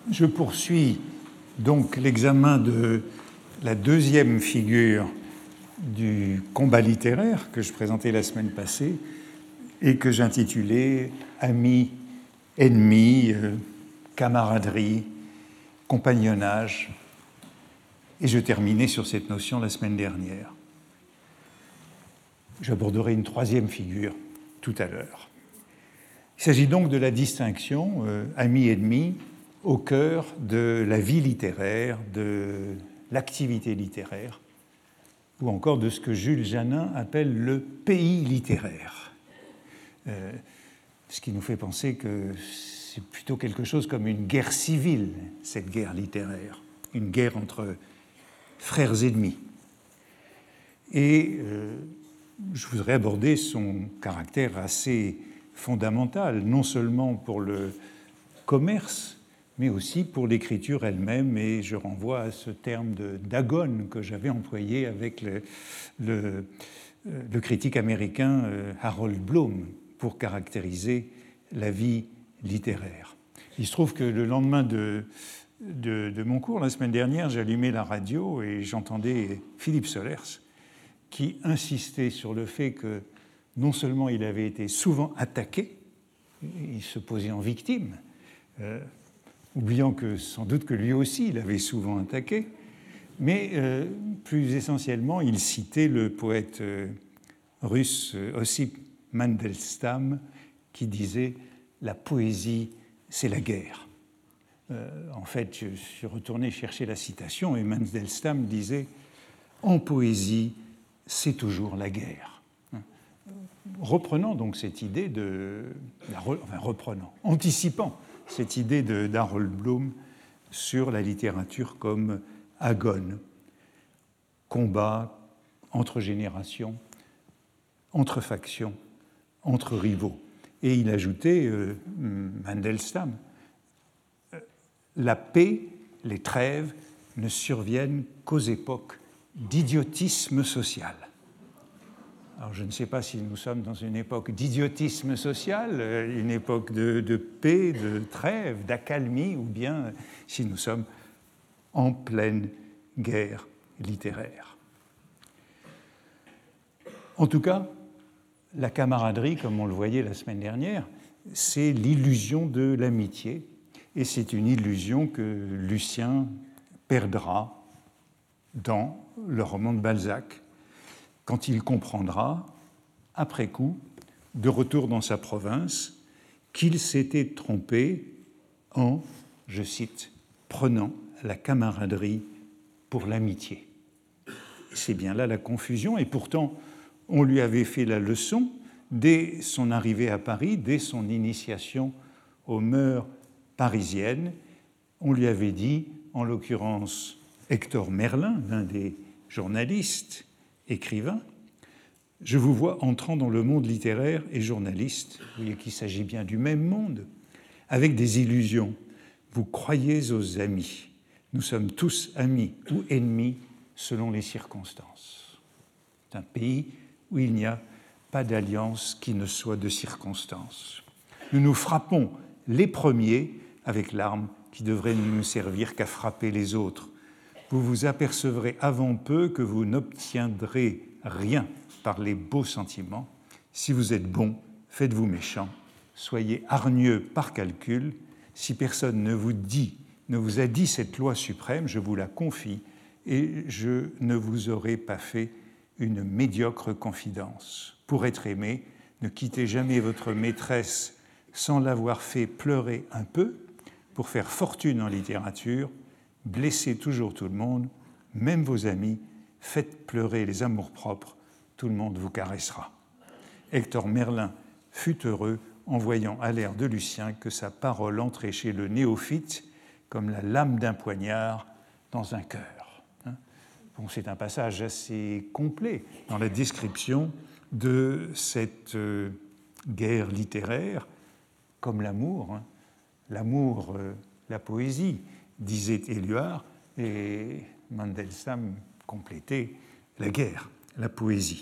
Je poursuis donc l'examen de la deuxième figure du combat littéraire que je présentais la semaine passée et que j'intitulais « Amis, ennemis, camaraderie, compagnonnage ». Et je terminais sur cette notion la semaine dernière. J'aborderai une troisième figure tout à l'heure. Il s'agit donc de la distinction amis-ennemis au cœur de la vie littéraire, de l'activité littéraire, ou encore de ce que Jules Janin appelle le pays littéraire. Ce qui nous fait penser que c'est plutôt quelque chose comme une guerre civile, cette guerre littéraire, une guerre entre frères ennemis. Et je voudrais aborder son caractère assez fondamental, non seulement pour le commerce, mais aussi pour l'écriture elle-même, et je renvoie à ce terme d'agone que j'avais employé avec le critique américain Harold Bloom pour caractériser la vie littéraire. Il se trouve que le lendemain de mon cours, la semaine dernière, j'allumais la radio et j'entendais Philippe Solers qui insistait sur le fait que non seulement il avait été souvent attaqué, il se posait en victime, oubliant que sans doute que lui aussi il avait souvent attaqué, mais plus essentiellement il citait le poète russe Ossip Mandelstam qui disait « La poésie, c'est la guerre ». En fait, je suis retourné chercher la citation et Mandelstam disait « En poésie, c'est toujours la guerre ». Reprenant donc cette idée anticipant cette idée d'Harold Bloom sur la littérature comme agone, combat entre générations, entre factions, entre rivaux. Et il ajoutait, Mandelstam, la paix, les trêves ne surviennent qu'aux époques d'idiotisme social. Alors je ne sais pas si nous sommes dans une époque d'idiotisme social, une époque de paix, de trêve, d'accalmie, ou bien si nous sommes en pleine guerre littéraire. En tout cas, la camaraderie, comme on le voyait la semaine dernière, c'est l'illusion de l'amitié, et c'est une illusion que Lucien perdra dans le roman de Balzac, quand il comprendra, après coup, de retour dans sa province, qu'il s'était trompé en, je cite, prenant la camaraderie pour l'amitié. C'est bien là la confusion, et pourtant, on lui avait fait la leçon dès son arrivée à Paris, dès son initiation aux mœurs parisiennes. On lui avait dit, en l'occurrence Hector Merlin, l'un des journalistes, écrivain, je vous vois entrant dans le monde littéraire et journaliste, vous voyez qu'il s'agit bien du même monde, avec des illusions. Vous croyez aux amis. Nous sommes tous amis ou ennemis selon les circonstances. C'est un pays où il n'y a pas d'alliance qui ne soit de circonstances. Nous nous frappons les premiers avec l'arme qui devrait ne nous servir qu'à frapper les autres. Vous vous apercevrez avant peu que vous n'obtiendrez rien par les beaux sentiments. Si vous êtes bon, faites-vous méchant. Soyez hargneux par calcul. Si personne ne vous a dit cette loi suprême, je vous la confie et je ne vous aurai pas fait une médiocre confidence. Pour être aimé, ne quittez jamais votre maîtresse sans l'avoir fait pleurer un peu. Pour faire fortune en littérature, blessez toujours tout le monde, même vos amis, faites pleurer les amours-propres, tout le monde vous caressera. Hector Merlin fut heureux en voyant à l'air de Lucien que sa parole entrait chez le néophyte comme la lame d'un poignard dans un cœur. Bon, c'est un passage assez complet dans la description de cette guerre littéraire, comme l'amour. L'amour, la poésie, disait Éluard, et Mandelstam complétait la guerre, la poésie.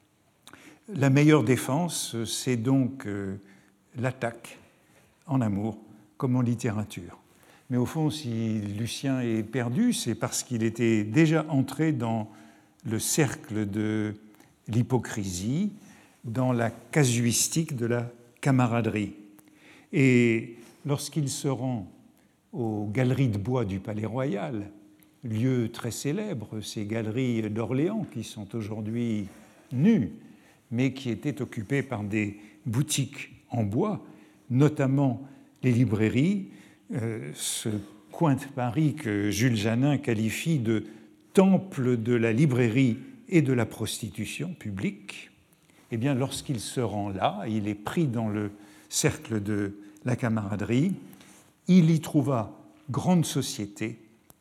La meilleure défense, c'est donc l'attaque en amour comme en littérature. Mais au fond, si Lucien est perdu, c'est parce qu'il était déjà entré dans le cercle de l'hypocrisie, dans la casuistique de la camaraderie. Et lorsqu'il se rend aux galeries de bois du Palais Royal, lieu très célèbre, ces galeries d'Orléans qui sont aujourd'hui nues, mais qui étaient occupées par des boutiques en bois, notamment les librairies, ce coin de Paris que Jules Janin qualifie de temple de la librairie et de la prostitution publique. Eh bien, lorsqu'il se rend là, il est pris dans le cercle de la camaraderie, il y trouva grande société,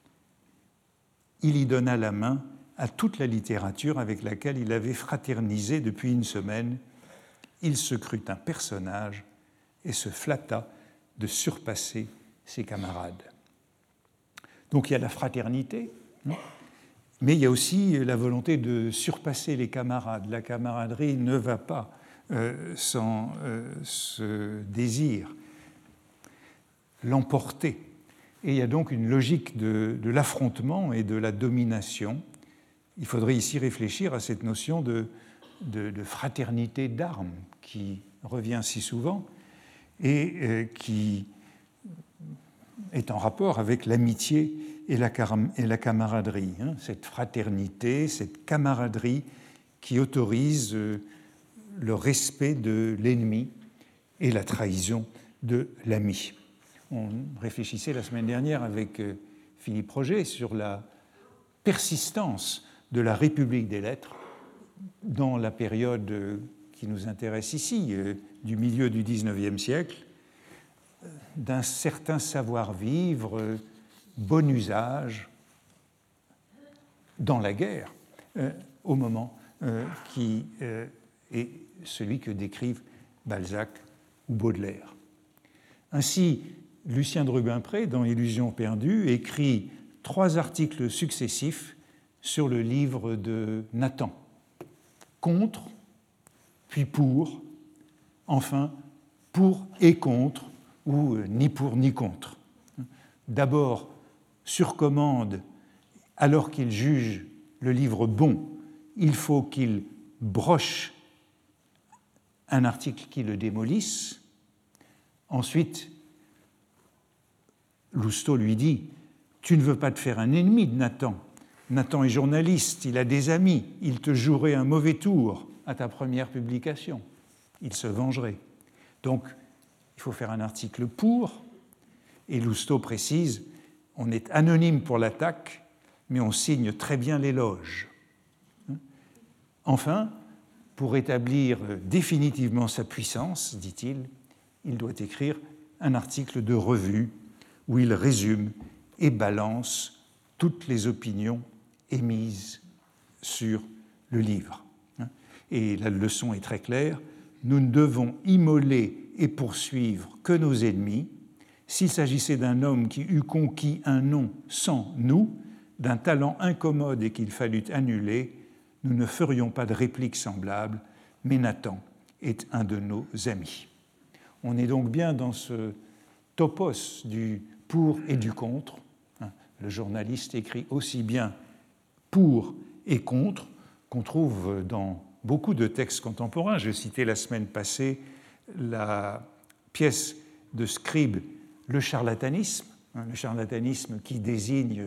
il y donna la main à toute la littérature avec laquelle il avait fraternisé depuis une semaine. Il se crut un personnage et se flatta de surpasser ses camarades. Donc il y a la fraternité, mais il y a aussi la volonté de surpasser les camarades. La camaraderie ne va pas sans ce désir, l'emporter. Et il y a donc une logique de l'affrontement et de la domination. Il faudrait ici réfléchir à cette notion de fraternité d'armes qui revient si souvent et qui est en rapport avec l'amitié et la camaraderie. Cette fraternité, cette camaraderie qui autorise le respect de l'ennemi et la trahison de l'ami. On réfléchissait la semaine dernière avec Philippe Roger sur la persistance de la République des lettres dans la période qui nous intéresse ici, du milieu du XIXe siècle, d'un certain savoir-vivre, bon usage, dans la guerre, au moment qui est celui que décrivent Balzac ou Baudelaire. Ainsi, Lucien de Rubempré, dans Illusions perdues, écrit 3 articles successifs sur le livre de Nathan. Contre, puis pour, enfin pour et contre, ou ni pour ni contre. D'abord, sur commande, alors qu'il juge le livre bon, il faut qu'il broche un article qui le démolisse. Ensuite, Lousteau lui dit « Tu ne veux pas te faire un ennemi de Nathan. Nathan est journaliste, il a des amis, il te jouerait un mauvais tour à ta première publication. Il se vengerait. Donc, il faut faire un article pour, et Lousteau précise « On est anonyme pour l'attaque, mais on signe très bien l'éloge. » Enfin, pour établir définitivement sa puissance, dit-il, il doit écrire un article de revue où il résume et balance toutes les opinions émises sur le livre. Et la leçon est très claire, nous ne devons immoler et poursuivre que nos ennemis. S'il s'agissait d'un homme qui eût conquis un nom sans nous, d'un talent incommode et qu'il fallut annuler, nous ne ferions pas de réplique semblable, mais Nathan est un de nos amis. On est donc bien dans ce topos du pour et du contre. Le journaliste écrit aussi bien pour et contre qu'on trouve dans beaucoup de textes contemporains. Je citais la semaine passée la pièce de Scribe, le charlatanisme qui désigne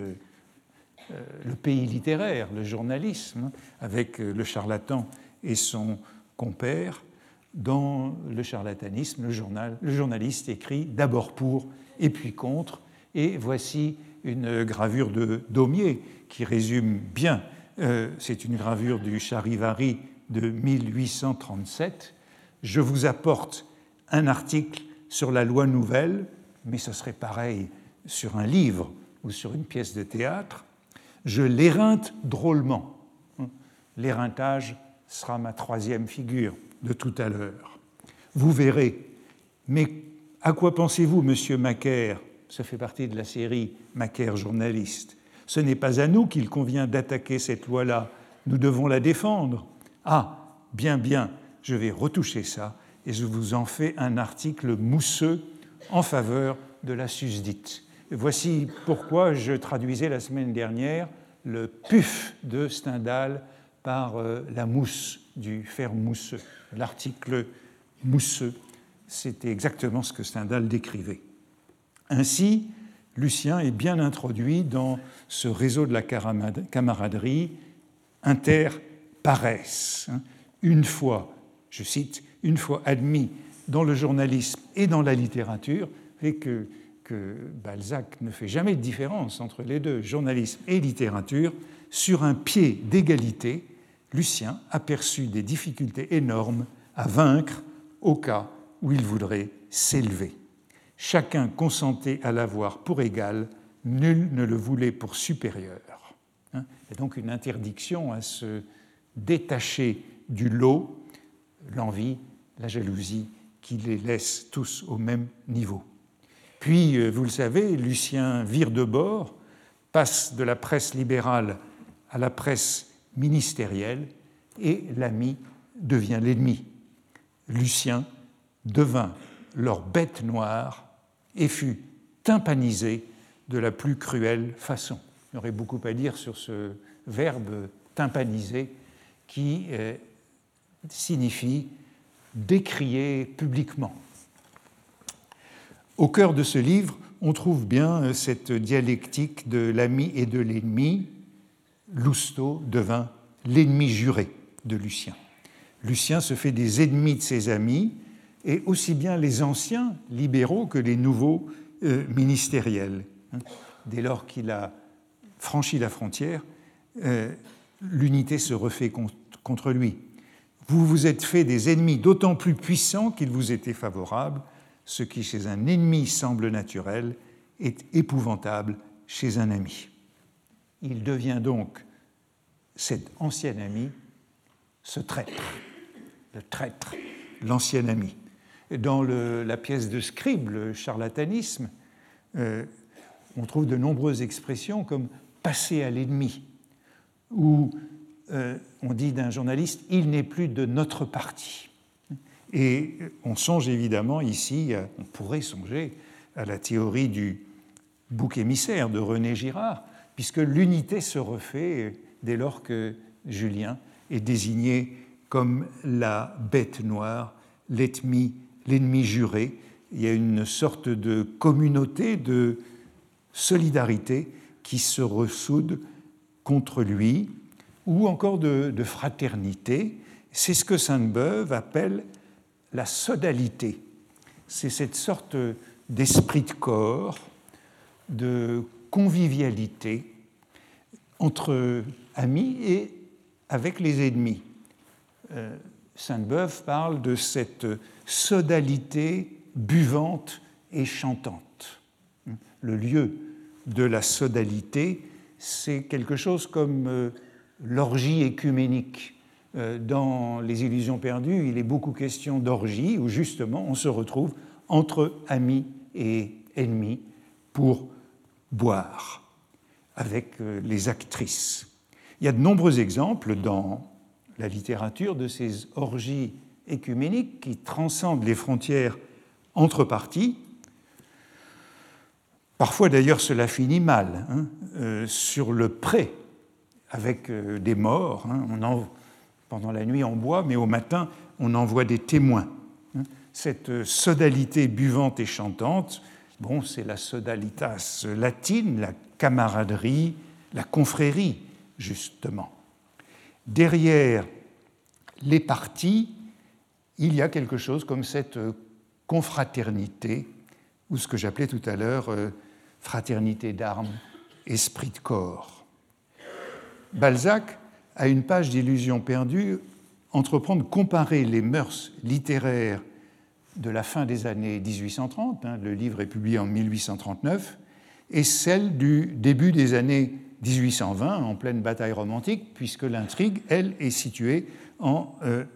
le pays littéraire, le journalisme, avec le charlatan et son compère. Dans le charlatanisme, le journaliste écrit d'abord pour et puis contre. Et voici une gravure de Daumier qui résume bien. C'est une gravure du Charivari de 1837. Je vous apporte un article sur la loi nouvelle, mais ce serait pareil sur un livre ou sur une pièce de théâtre. Je l'éreinte drôlement. L'éreintage sera ma 3e figure de tout à l'heure. Vous verrez. Mais à quoi pensez-vous, monsieur Macaire ? Ça fait partie de la série Macaire journaliste. Ce n'est pas à nous qu'il convient d'attaquer cette loi-là. Nous devons la défendre. Ah, bien, je vais retoucher ça et je vous en fais un article mousseux en faveur de la susdite. voici pourquoi je traduisais la semaine dernière le puf de Stendhal par la mousse du fer mousseux. L'article mousseux, c'était exactement ce que Stendhal décrivait. Ainsi, Lucien est bien introduit dans ce réseau de la camaraderie inter-pares. Une fois, je cite, une fois admis dans le journalisme et dans la littérature, et que Balzac ne fait jamais de différence entre les deux, journalisme et littérature, sur un pied d'égalité, Lucien aperçut des difficultés énormes à vaincre au cas où il voudrait s'élever. Chacun consentait à l'avoir pour égal, nul ne le voulait pour supérieur. Il y a donc une interdiction à se détacher du lot, l'envie, la jalousie, qui les laisse tous au même niveau. Puis, vous le savez, Lucien vire de bord, passe de la presse libérale à la presse ministérielle, et l'ami devient l'ennemi. Lucien devint leur bête noire et fut tympanisé de la plus cruelle façon. Il y aurait beaucoup à dire sur ce verbe tympaniser qui signifie décrier publiquement. Au cœur de ce livre, on trouve bien cette dialectique de l'ami et de l'ennemi. Lousteau devint l'ennemi juré de Lucien. Lucien se fait des ennemis de ses amis, et aussi bien les anciens libéraux que les nouveaux ministériels. Dès lors qu'il a franchi la frontière, l'unité se refait contre lui. Vous vous êtes fait des ennemis d'autant plus puissants qu'ils vous étaient favorables. Ce qui chez un ennemi semble naturel est épouvantable chez un ami. Il devient donc cet ancien ami, ce traître, le traître, l'ancien ami. Dans la pièce de Scribe, le charlatanisme, on trouve de nombreuses expressions comme « passer à l'ennemi » ou on dit d'un journaliste « il n'est plus de notre parti ». Et on songe évidemment ici, on pourrait songer à la théorie du bouc émissaire de René Girard, puisque l'unité se refait dès lors que Julien est désigné comme la bête noire, l'ennemi juré. Il y a une sorte de communauté, de solidarité qui se ressoude contre lui, ou encore de fraternité. C'est ce que Sainte-Beuve appelle la sodalité. C'est cette sorte d'esprit de corps, de convivialité entre amis et avec les ennemis. Sainte-Beuve parle de cette sodalité buvante et chantante. Le lieu de la sodalité, c'est quelque chose comme l'orgie écuménique. Dans Les Illusions perdues, il est beaucoup question d'orgie, où justement on se retrouve entre amis et ennemis pour boire avec les actrices. Il y a de nombreux exemples dans la littérature de ces orgies écuméniques qui transcendent les frontières entre parties. Parfois d'ailleurs cela finit mal, sur le pré, avec des morts. Pendant la nuit on boit, mais au matin on envoie des témoins. Cette sodalité buvante et chantante, c'est la sodalitas latine, la camaraderie, la confrérie, justement. Derrière les partis, il y a quelque chose comme cette confraternité, ou ce que j'appelais tout à l'heure fraternité d'armes, esprit de corps. Balzac, à une page d'Illusions perdues, entreprend de comparer les mœurs littéraires de la fin des années 1830, le livre est publié en 1839, et celles du début des années 1820, en pleine bataille romantique, puisque l'intrigue, elle, est située en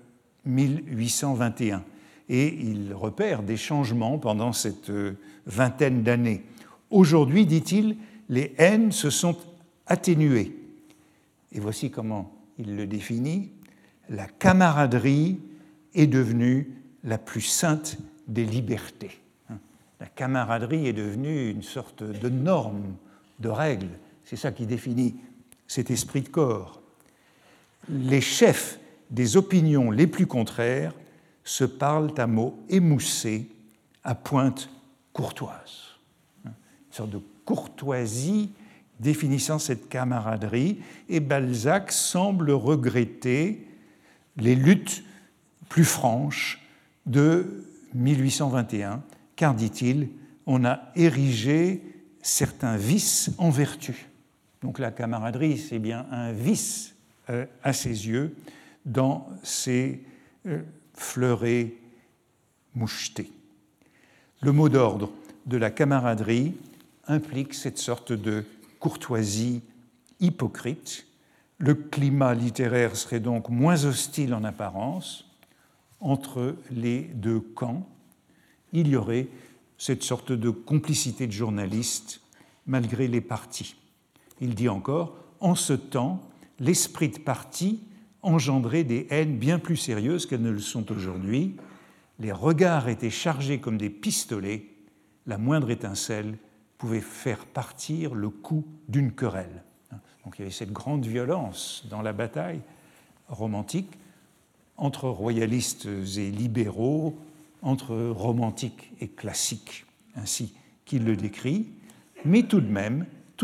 1821. Et il repère des changements pendant cette vingtaine d'années. Aujourd'hui, dit-il, les haines se sont atténuées. Et voici comment il le définit. La camaraderie est devenue la plus sainte des libertés. La camaraderie est devenue une sorte de norme, de règle. C'est ça qui définit cet esprit de corps. Les chefs des opinions les plus contraires se parlent à mots émoussés, à pointe courtoise. Une sorte de courtoisie définissant cette camaraderie, et Balzac semble regretter les luttes plus franches de 1821, car, dit-il, on a érigé certains vices en vertu. Donc la camaraderie, c'est bien un vice à ses yeux dans ces fleurets mouchetés. Le mot d'ordre de la camaraderie implique cette sorte de courtoisie hypocrite. Le climat littéraire serait donc moins hostile en apparence. Entre les deux camps, il y aurait cette sorte de complicité de journalistes malgré les partis. Il dit encore, en ce temps, l'esprit de parti engendrait des haines bien plus sérieuses qu'elles ne le sont aujourd'hui. Les regards étaient chargés comme des pistolets, la moindre étincelle pouvait faire partir le coup d'une querelle. Donc il y avait cette grande violence dans la bataille romantique entre royalistes et libéraux, entre romantiques et classiques, ainsi qu'il le décrit. Mais tout de même,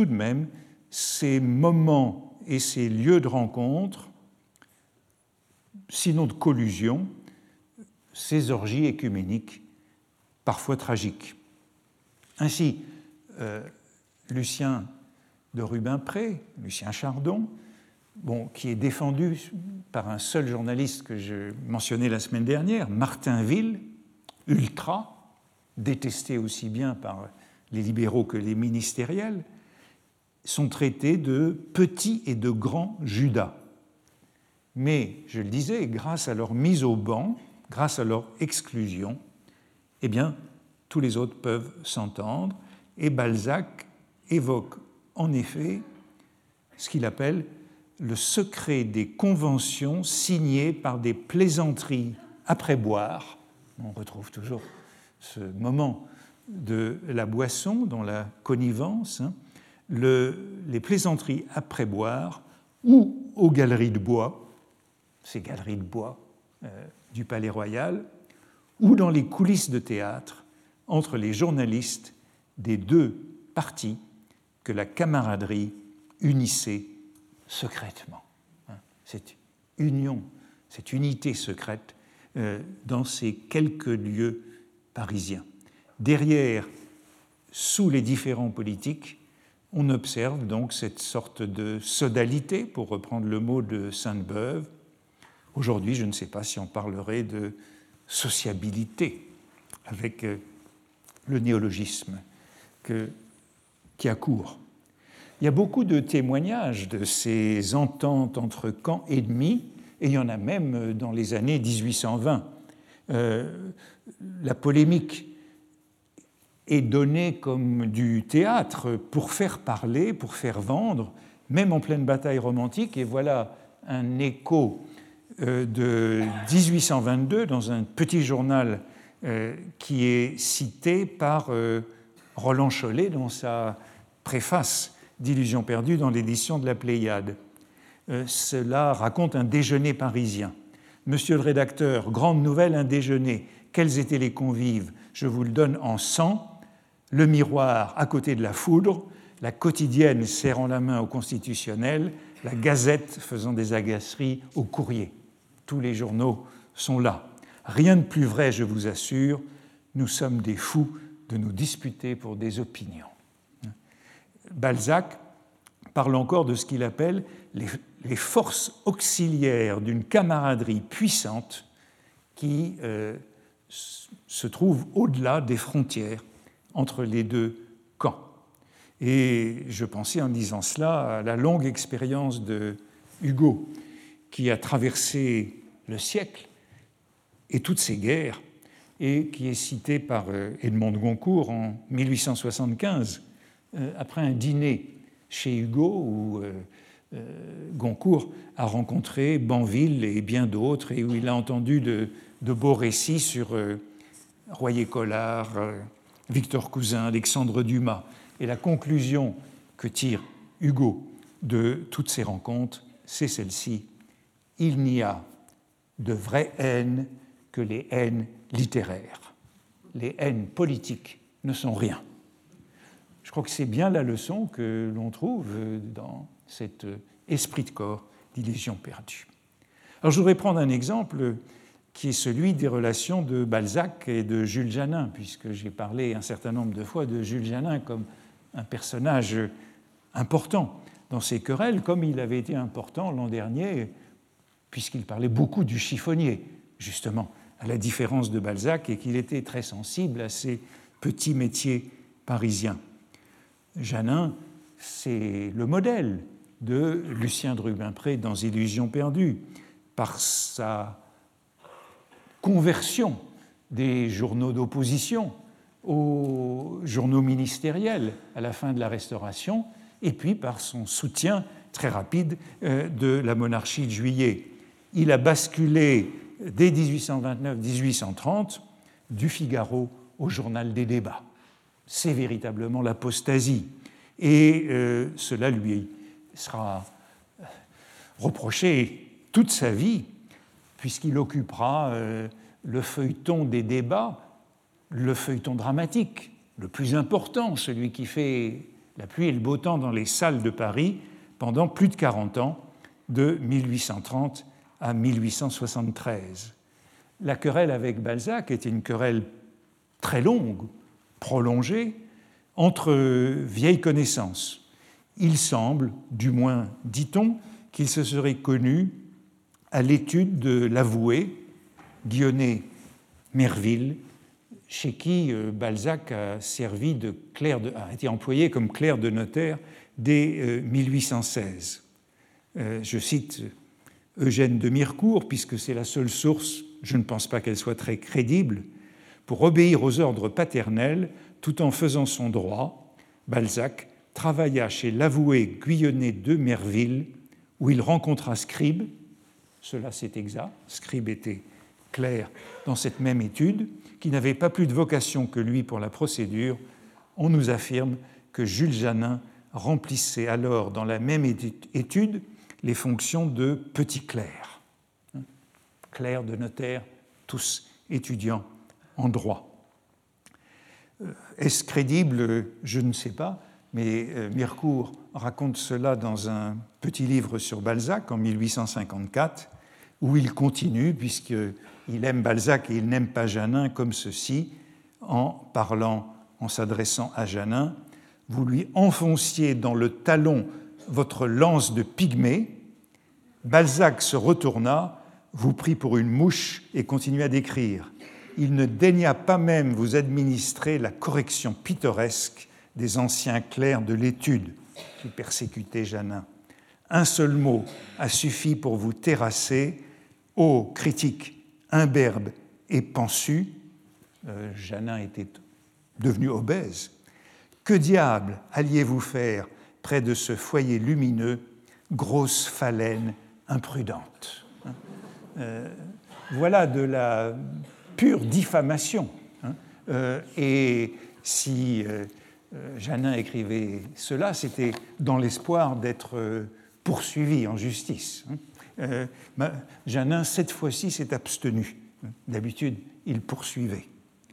ces moments et ces lieux de rencontre, sinon de collusion, ces orgies écuméniques, parfois tragiques. Ainsi, Lucien de Rubempré, Lucien Chardon, qui est défendu par un seul journaliste que je mentionnais la semaine dernière, Martin Ville, ultra, détesté aussi bien par les libéraux que les ministériels, sont traités de petits et de grands Judas. Mais, je le disais, grâce à leur mise au ban, grâce à leur exclusion, eh bien, tous les autres peuvent s'entendre, et Balzac évoque en effet ce qu'il appelle le secret des conventions signées par des plaisanteries après boire. On retrouve toujours ce moment de la boisson dans la connivence, les plaisanteries après boire ou aux galeries de bois, ces galeries de bois du Palais Royal, ou dans les coulisses de théâtre entre les journalistes des deux partis que la camaraderie unissait secrètement. Cette union, cette unité secrète dans ces quelques lieux parisiens. Derrière, sous les différents politiques, on observe donc cette sorte de sodalité, pour reprendre le mot de Sainte-Beuve. Aujourd'hui, je ne sais pas si on parlerait de sociabilité avec le néologisme qui accourt. Il y a beaucoup de témoignages de ces ententes entre camps ennemis, et il y en a même dans les années 1820. La polémique est donnée comme du théâtre pour faire parler, pour faire vendre, même en pleine bataille romantique. Et voilà un écho de 1822 dans un petit journal qui est cité par Roland Chollet dans sa préface d'Illusions perdues dans l'édition de la Pléiade. Cela raconte un déjeuner parisien. Monsieur le rédacteur, grande nouvelle, un déjeuner. Quels étaient les convives? Je vous le donne en 100. Le miroir à côté de la foudre, la quotidienne serrant la main au constitutionnel, la gazette faisant des agaceries au courrier. Tous les journaux sont là. Rien de plus vrai, je vous assure, nous sommes des fous de nous disputer pour des opinions. Balzac parle encore de ce qu'il appelle les forces auxiliaires d'une camaraderie puissante qui se trouve au-delà des frontières entre les deux camps. Et je pensais en disant cela à la longue expérience de Hugo, qui a traversé le siècle et toutes ces guerres, et qui est cité par Edmond de Goncourt en 1875, après un dîner chez Hugo où Goncourt a rencontré Banville et bien d'autres, et où il a entendu de beaux récits sur Royer-Collard, Victor Cousin, Alexandre Dumas. Et la conclusion que tire Hugo de toutes ces rencontres, c'est celle-ci. Il n'y a de vraie haine que les haines littéraires. Les haines politiques ne sont rien. Je crois que c'est bien la leçon que l'on trouve dans cet esprit de corps d'Illusion perdue. Alors je voudrais prendre un exemple qui est celui des relations de Balzac et de Jules Janin, puisque j'ai parlé un certain nombre de fois de Jules Janin comme un personnage important dans ces querelles, comme il avait été important l'an dernier, puisqu'il parlait beaucoup du chiffonnier, justement, à la différence de Balzac, et qu'il était très sensible à ces petits métiers parisiens. Janin, c'est le modèle de Lucien de Rubempré dans Illusion perdue, par sa conversion des journaux d'opposition aux journaux ministériels à la fin de la Restauration, et puis par son soutien très rapide de la monarchie de Juillet. Il a basculé dès 1829-1830 du Figaro au journal des débats. C'est véritablement l'apostasie. Et cela lui sera reproché toute sa vie, puisqu'il occupera le feuilleton des débats, le feuilleton dramatique, le plus important, celui qui fait la pluie et le beau temps dans les salles de Paris pendant plus de 40 ans, de 1830 à 1873. La querelle avec Balzac était une querelle très longue, prolongée, entre vieilles connaissances. Il semble, du moins dit-on, qu'il se serait connu à l'étude de l'avoué Guionnet Merville, chez qui Balzac a été employé comme clerc de notaire dès 1816. Je cite Eugène de Mirecourt, puisque c'est la seule source, je ne pense pas qu'elle soit très crédible, pour obéir aux ordres paternels tout en faisant son droit. Balzac travailla chez l'avoué Guionnet de Merville, où il rencontra Scribe. Cela c'est exact, Scribe était clerc dans cette même étude, qui n'avait pas plus de vocation que lui pour la procédure. On nous affirme que Jules Janin remplissait alors dans la même étude les fonctions de petit clerc. Clerc de notaire, tous étudiants en droit. Est-ce crédible? Je ne sais pas, mais Mirecourt raconte cela dans un petit livre sur Balzac en 1854, où il continue, puisqu'il aime Balzac et il n'aime pas Janin, comme ceci, en s'adressant à Janin, « Vous lui enfonciez dans le talon votre lance de pygmée. Balzac se retourna, vous prit pour une mouche et continua d'écrire. Il ne daigna pas même vous administrer la correction pittoresque des anciens clercs de l'étude qui persécutaient Janin. Un seul mot a suffi pour vous terrasser, ô critique imberbe et pansu. » Janin était devenu obèse. « Que diable alliez-vous faire près de ce foyer lumineux, grosse phalène imprudente ?» Voilà de la pure diffamation. Et si Janin écrivait cela, c'était dans l'espoir d'être poursuivi en justice. Janin, cette fois-ci, s'est abstenu. D'habitude, il poursuivait.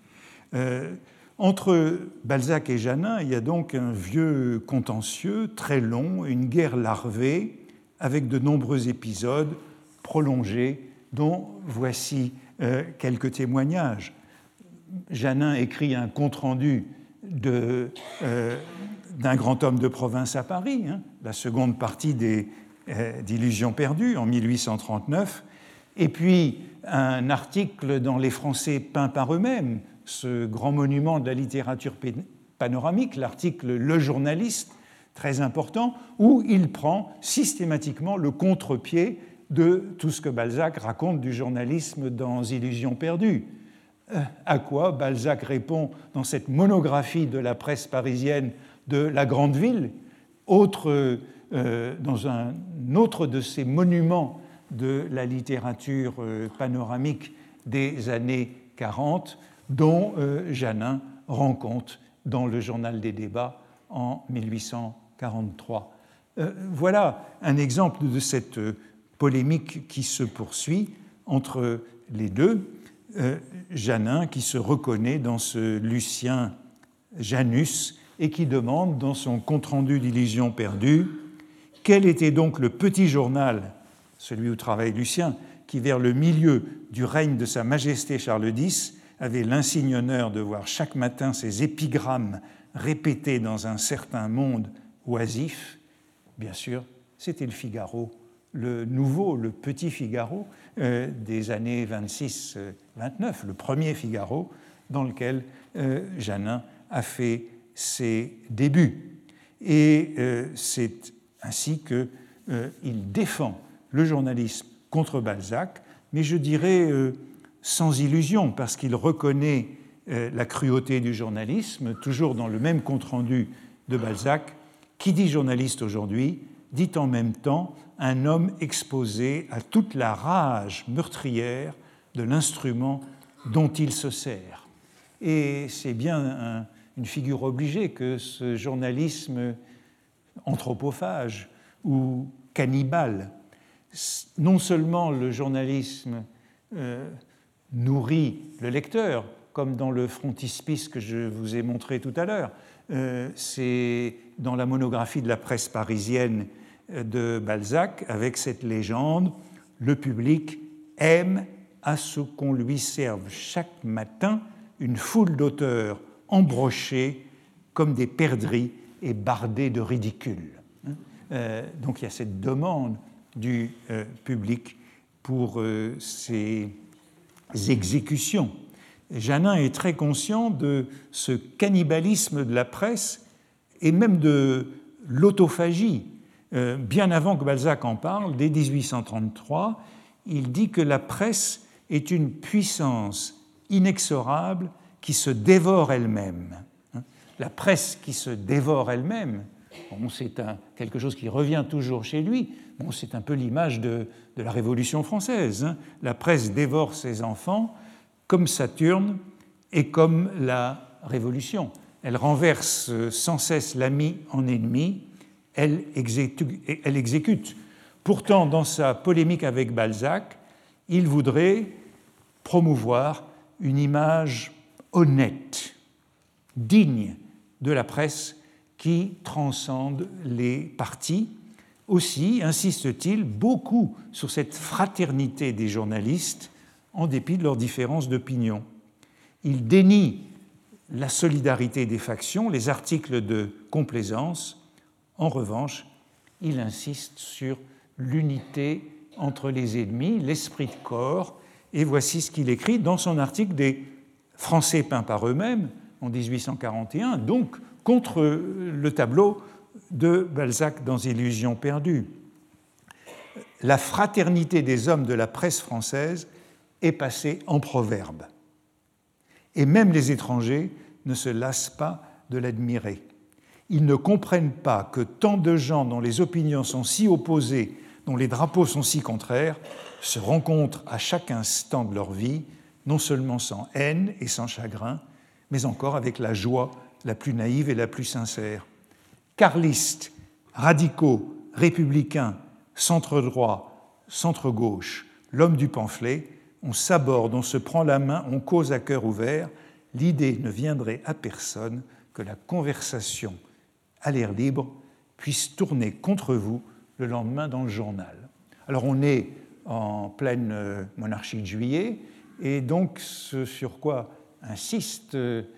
Entre Balzac et Janin, il y a donc un vieux contentieux très long, une guerre larvée, avec de nombreux épisodes prolongés, dont voici quelques témoignages. Janin écrit un compte-rendu d'un grand homme de province à Paris, la seconde partie d'Illusion perdue, en 1839, et puis un article dans Les Français peints par eux-mêmes, ce grand monument de la littérature panoramique, l'article Le Journaliste, très important, où il prend systématiquement le contre-pied de tout ce que Balzac raconte du journalisme dans Illusion perdue. À quoi Balzac répond dans cette monographie de la presse parisienne de la Grande Ville, dans un autre de ces monuments de la littérature panoramique des années 40, dont Janin rend compte dans le Journal des débats en 1843. Voilà un exemple de cette polémique qui se poursuit entre les deux. Janin qui se reconnaît dans ce Lucien Janus et qui demande dans son compte-rendu d'Illusions perdues quel était donc le petit journal, celui où travaille Lucien, qui vers le milieu du règne de Sa Majesté Charles X avait l'insigne honneur de voir chaque matin ces épigrammes répétés dans un certain monde oisif. Bien sûr, c'était le Figaro, le nouveau, le petit Figaro des années 26-29, le premier Figaro dans lequel Janin a fait ses débuts. Et c'est ainsi qu'il défend le journalisme contre Balzac, mais je dirais sans illusion, parce qu'il reconnaît la cruauté du journalisme, toujours dans le même compte-rendu de Balzac. Qui dit journaliste aujourd'hui dit en même temps un homme exposé à toute la rage meurtrière de l'instrument dont il se sert. Et c'est bien une figure obligée que ce journalisme anthropophage ou cannibale. Non seulement le journalisme nourrit le lecteur, comme dans le frontispice que je vous ai montré tout à l'heure, c'est dans la monographie de la presse parisienne de Balzac, avec cette légende, le public aime à ce qu'on lui serve chaque matin une foule d'auteurs embrochés comme des perdrix et bardés de ridicule. Donc il y a cette demande du public pour ces exécutions. Janin est très conscient de ce cannibalisme de la presse et même de l'autophagie. Bien avant que Balzac en parle, dès 1833, il dit que la presse est une puissance inexorable qui se dévore elle-même. La presse qui se dévore elle-même, bon, c'est quelque chose qui revient toujours chez lui. Bon, c'est un peu l'image de la Révolution française. La presse dévore ses enfants comme Saturne et comme la Révolution. Elle renverse sans cesse l'ami en ennemi, elle exécute. Pourtant, dans sa polémique avec Balzac, il voudrait promouvoir une image honnête, digne de la presse qui transcende les partis. Aussi insiste-t-il beaucoup sur cette fraternité des journalistes en dépit de leurs différences d'opinion. Il dénie la solidarité des factions, les articles de complaisance. En revanche, il insiste sur l'unité entre les ennemis, l'esprit de corps, et voici ce qu'il écrit dans son article des Français peints par eux-mêmes en 1841, donc contre le tableau de Balzac dans Illusions perdues. La fraternité des hommes de la presse française est passée en proverbe. Et même les étrangers ne se lassent pas de l'admirer. Ils ne comprennent pas que tant de gens dont les opinions sont si opposées, dont les drapeaux sont si contraires, se rencontrent à chaque instant de leur vie, non seulement sans haine et sans chagrin, mais encore avec la joie la plus naïve et la plus sincère. Carlistes, radicaux, républicains, centre-droit, centre-gauche, l'homme du pamphlet, on s'aborde, on se prend la main, on cause à cœur ouvert, l'idée ne viendrait à personne que la conversation à l'air libre puisse tourner contre vous le lendemain dans le journal. Alors on est en pleine monarchie de Juillet, et donc ce sur quoi insiste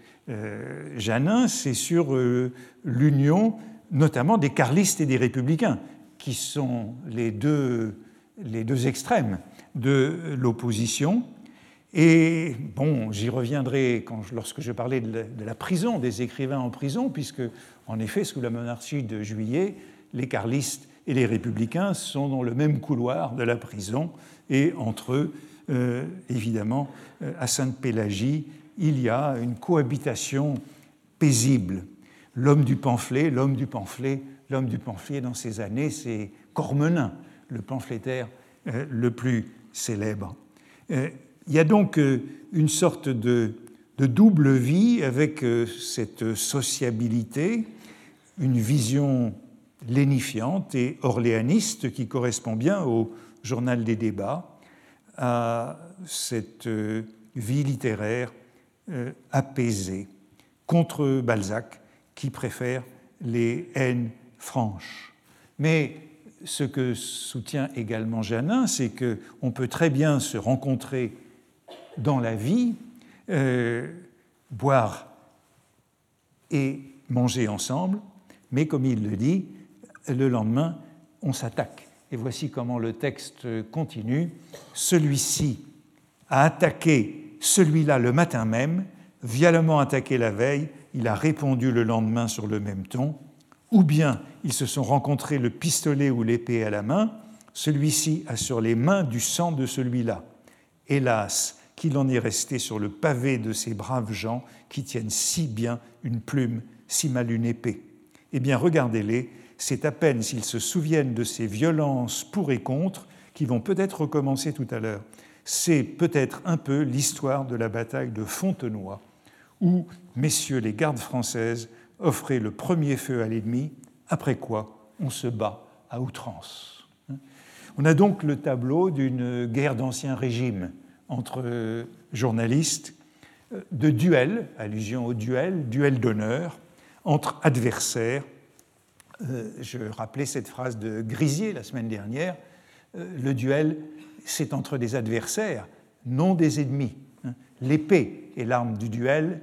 Janin, c'est sur l'union notamment des carlistes et des républicains, qui sont les deux extrêmes de l'opposition. Et bon, j'y reviendrai lorsque je parlais de la prison, des écrivains en prison, puisque, en effet, sous la monarchie de Juillet, les carlistes et les républicains sont dans le même couloir de la prison, et entre eux, évidemment, à Sainte-Pélagie, il y a une cohabitation paisible. L'homme du pamphlet dans ces années, c'est Cormenin, le pamphlétaire le plus célèbre. Il y a donc une sorte de de double vie avec cette sociabilité, une vision lénifiante et orléaniste qui correspond bien au journal des débats, à cette vie littéraire apaisée contre Balzac qui préfère les haines franches. Mais ce que soutient également Janin, c'est qu'on peut très bien se rencontrer dans la vie, boire et manger ensemble, mais comme il le dit, le lendemain, on s'attaque. Et voici comment le texte continue. Celui-ci a attaqué celui-là le matin même, violemment attaqué la veille, il a répondu le lendemain sur le même ton, ou bien ils se sont rencontrés le pistolet ou l'épée à la main, celui-ci a sur les mains du sang de celui-là. Hélas, qu'il en est resté sur le pavé de ces braves gens qui tiennent si bien une plume, si mal une épée. Eh bien, regardez-les, c'est à peine s'ils se souviennent de ces violences pour et contre qui vont peut-être recommencer tout à l'heure. C'est peut-être un peu l'histoire de la bataille de Fontenoy, où, messieurs les gardes françaises, offraient le premier feu à l'ennemi, après quoi on se bat à outrance. On a donc le tableau d'une guerre d'Ancien Régime entre journalistes, de duel, allusion au duel d'honneur, entre adversaires. Je rappelais cette phrase de Grisier la semaine dernière, le duel, c'est entre des adversaires, non des ennemis. L'épée est l'arme du duel,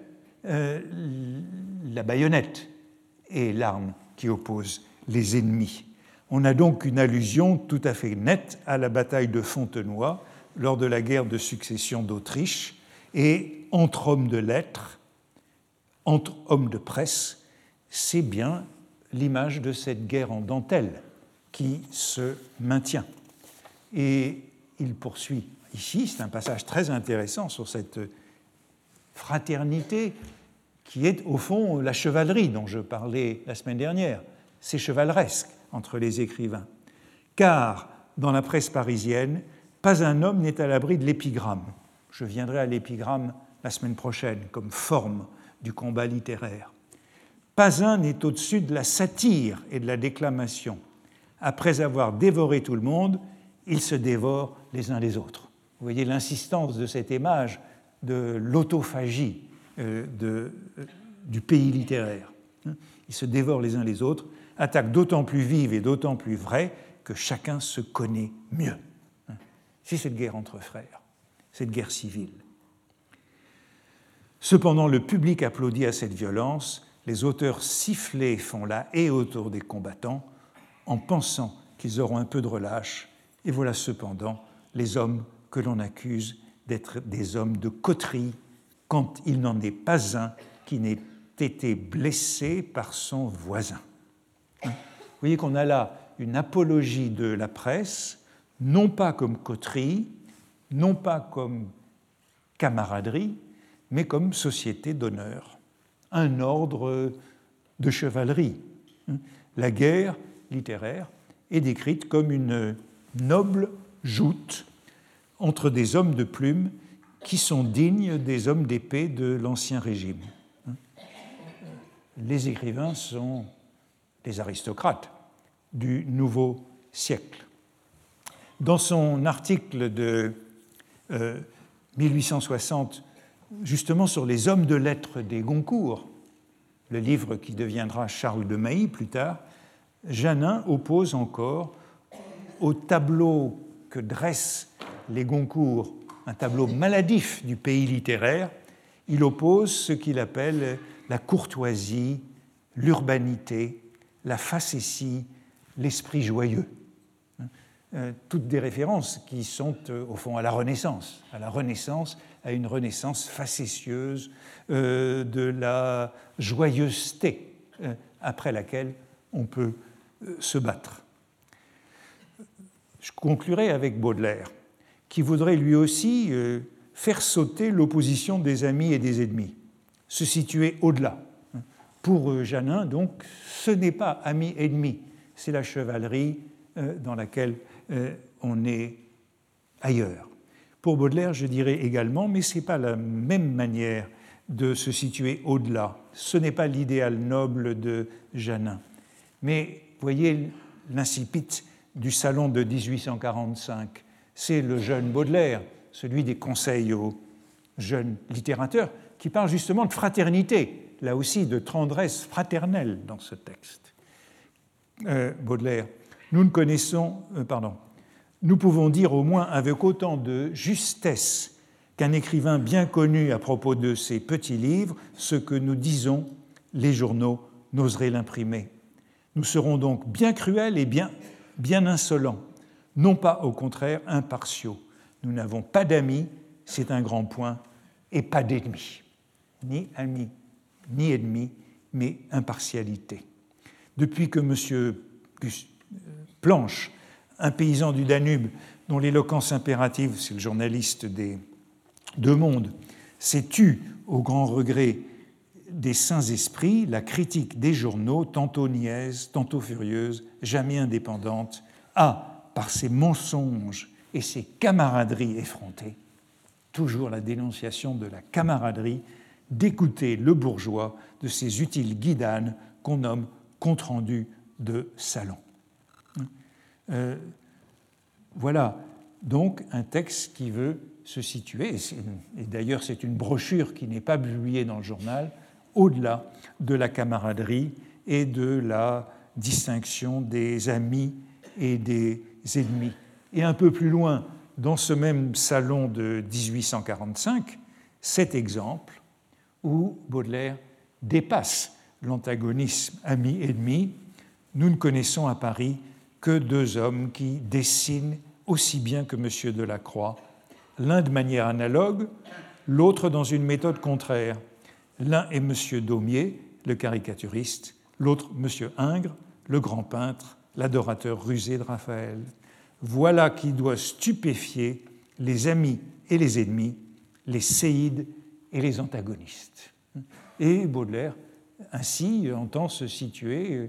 la baïonnette est l'arme qui oppose les ennemis. On a donc une allusion tout à fait nette à la bataille de Fontenoy lors de la guerre de succession d'Autriche, et entre hommes de lettres, entre hommes de presse, c'est bien l'image de cette guerre en dentelle qui se maintient. Et il poursuit ici, c'est un passage très intéressant sur cette fraternité qui est au fond la chevalerie dont je parlais la semaine dernière. C'est chevaleresque entre les écrivains. Car dans la presse parisienne, pas un homme n'est à l'abri de l'épigramme. Je viendrai à l'épigramme la semaine prochaine comme forme du combat littéraire. Pas un n'est au-dessus de la satire et de la déclamation. Après avoir dévoré tout le monde, ils se dévorent les uns les autres. Vous voyez l'insistance de cette image de l'autophagie du pays littéraire. Ils se dévorent les uns les autres, attaque d'autant plus vive et d'autant plus vraie que chacun se connaît mieux. C'est cette guerre entre frères, cette guerre civile. Cependant, le public applaudit à cette violence, les auteurs sifflés font la haie autour des combattants en pensant qu'ils auront un peu de relâche, et voilà cependant les hommes que l'on accuse d'être des hommes de coterie quand il n'en est pas un qui n'ait été blessé par son voisin. Vous voyez qu'on a là une apologie de la presse, non pas comme coterie, non pas comme camaraderie, mais comme société d'honneur, un ordre de chevalerie. La guerre littéraire est décrite comme une noble joute entre des hommes de plume qui sont dignes des hommes d'épée de l'Ancien Régime. Les écrivains sont des aristocrates du nouveau siècle. Dans son article de 1860, justement sur les hommes de lettres des Goncourt, le livre qui deviendra Charles de Mailly plus tard, Janin oppose encore au tableau que dressent les Goncourt, un tableau maladif du pays littéraire, il oppose ce qu'il appelle la courtoisie, l'urbanité, la facétie, l'esprit joyeux. Toutes des références qui sont au fond à la Renaissance, à une Renaissance facétieuse de la joyeuseté après laquelle on peut se battre. Je conclurai avec Baudelaire, qui voudrait lui aussi faire sauter l'opposition des amis et des ennemis, se situer au-delà. Pour Janin, donc, ce n'est pas ami-ennemi, c'est la chevalerie dans laquelle on est ailleurs. Pour Baudelaire, je dirais également, mais ce n'est pas la même manière de se situer au-delà. Ce n'est pas l'idéal noble de Janin. Mais voyez l'incipit du salon de 1845. C'est le jeune Baudelaire, celui des conseils aux jeunes littérateurs, qui parle justement de fraternité, là aussi de tendresse fraternelle dans ce texte. Baudelaire, nous pouvons dire au moins avec autant de justesse qu'un écrivain bien connu à propos de ses petits livres, ce que nous disons, les journaux n'oseraient l'imprimer. Nous serons donc bien cruels et bien insolents, non pas au contraire impartiaux. Nous n'avons pas d'amis, c'est un grand point, et pas d'ennemis. Ni amis, ni ennemis, mais impartialité. Depuis que M. Planche, un paysan du Danube, dont l'éloquence impérative, c'est le journaliste des Deux Mondes, s'est tu au grand regret des saints esprits, la critique des journaux, tantôt niaise, tantôt furieuse, jamais indépendante, a, par ses mensonges et ses camaraderies effrontées, toujours la dénonciation de la camaraderie, d'écouter le bourgeois de ces utiles guidanes qu'on nomme compte-rendu de salon. Voilà donc un texte qui veut se situer, et d'ailleurs c'est une brochure qui n'est pas publiée dans le journal, au-delà de la camaraderie et de la distinction des amis et des ennemis. Et un peu plus loin, dans ce même salon de 1845, cet exemple où Baudelaire dépasse l'antagonisme ami-ennemi. Nous ne connaissons à Paris que deux hommes qui dessinent aussi bien que M. Delacroix, l'un de manière analogue, l'autre dans une méthode contraire. L'un est M. Daumier, le caricaturiste, l'autre M. Ingres, le grand peintre, l'adorateur rusé de Raphaël. Voilà qui doit stupéfier les amis et les ennemis, les séides et les antagonistes. Et Baudelaire, ainsi, entend se situer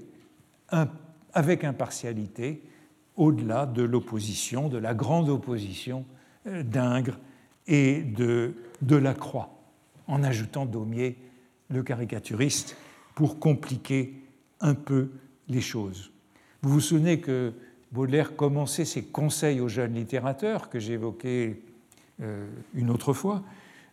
avec impartialité au-delà de l'opposition, de la grande opposition d'Ingres et de Delacroix, en ajoutant Daumier, le caricaturiste, pour compliquer un peu les choses. Vous vous souvenez que Baudelaire commençait ses conseils aux jeunes littérateurs, que j'évoquais une autre fois.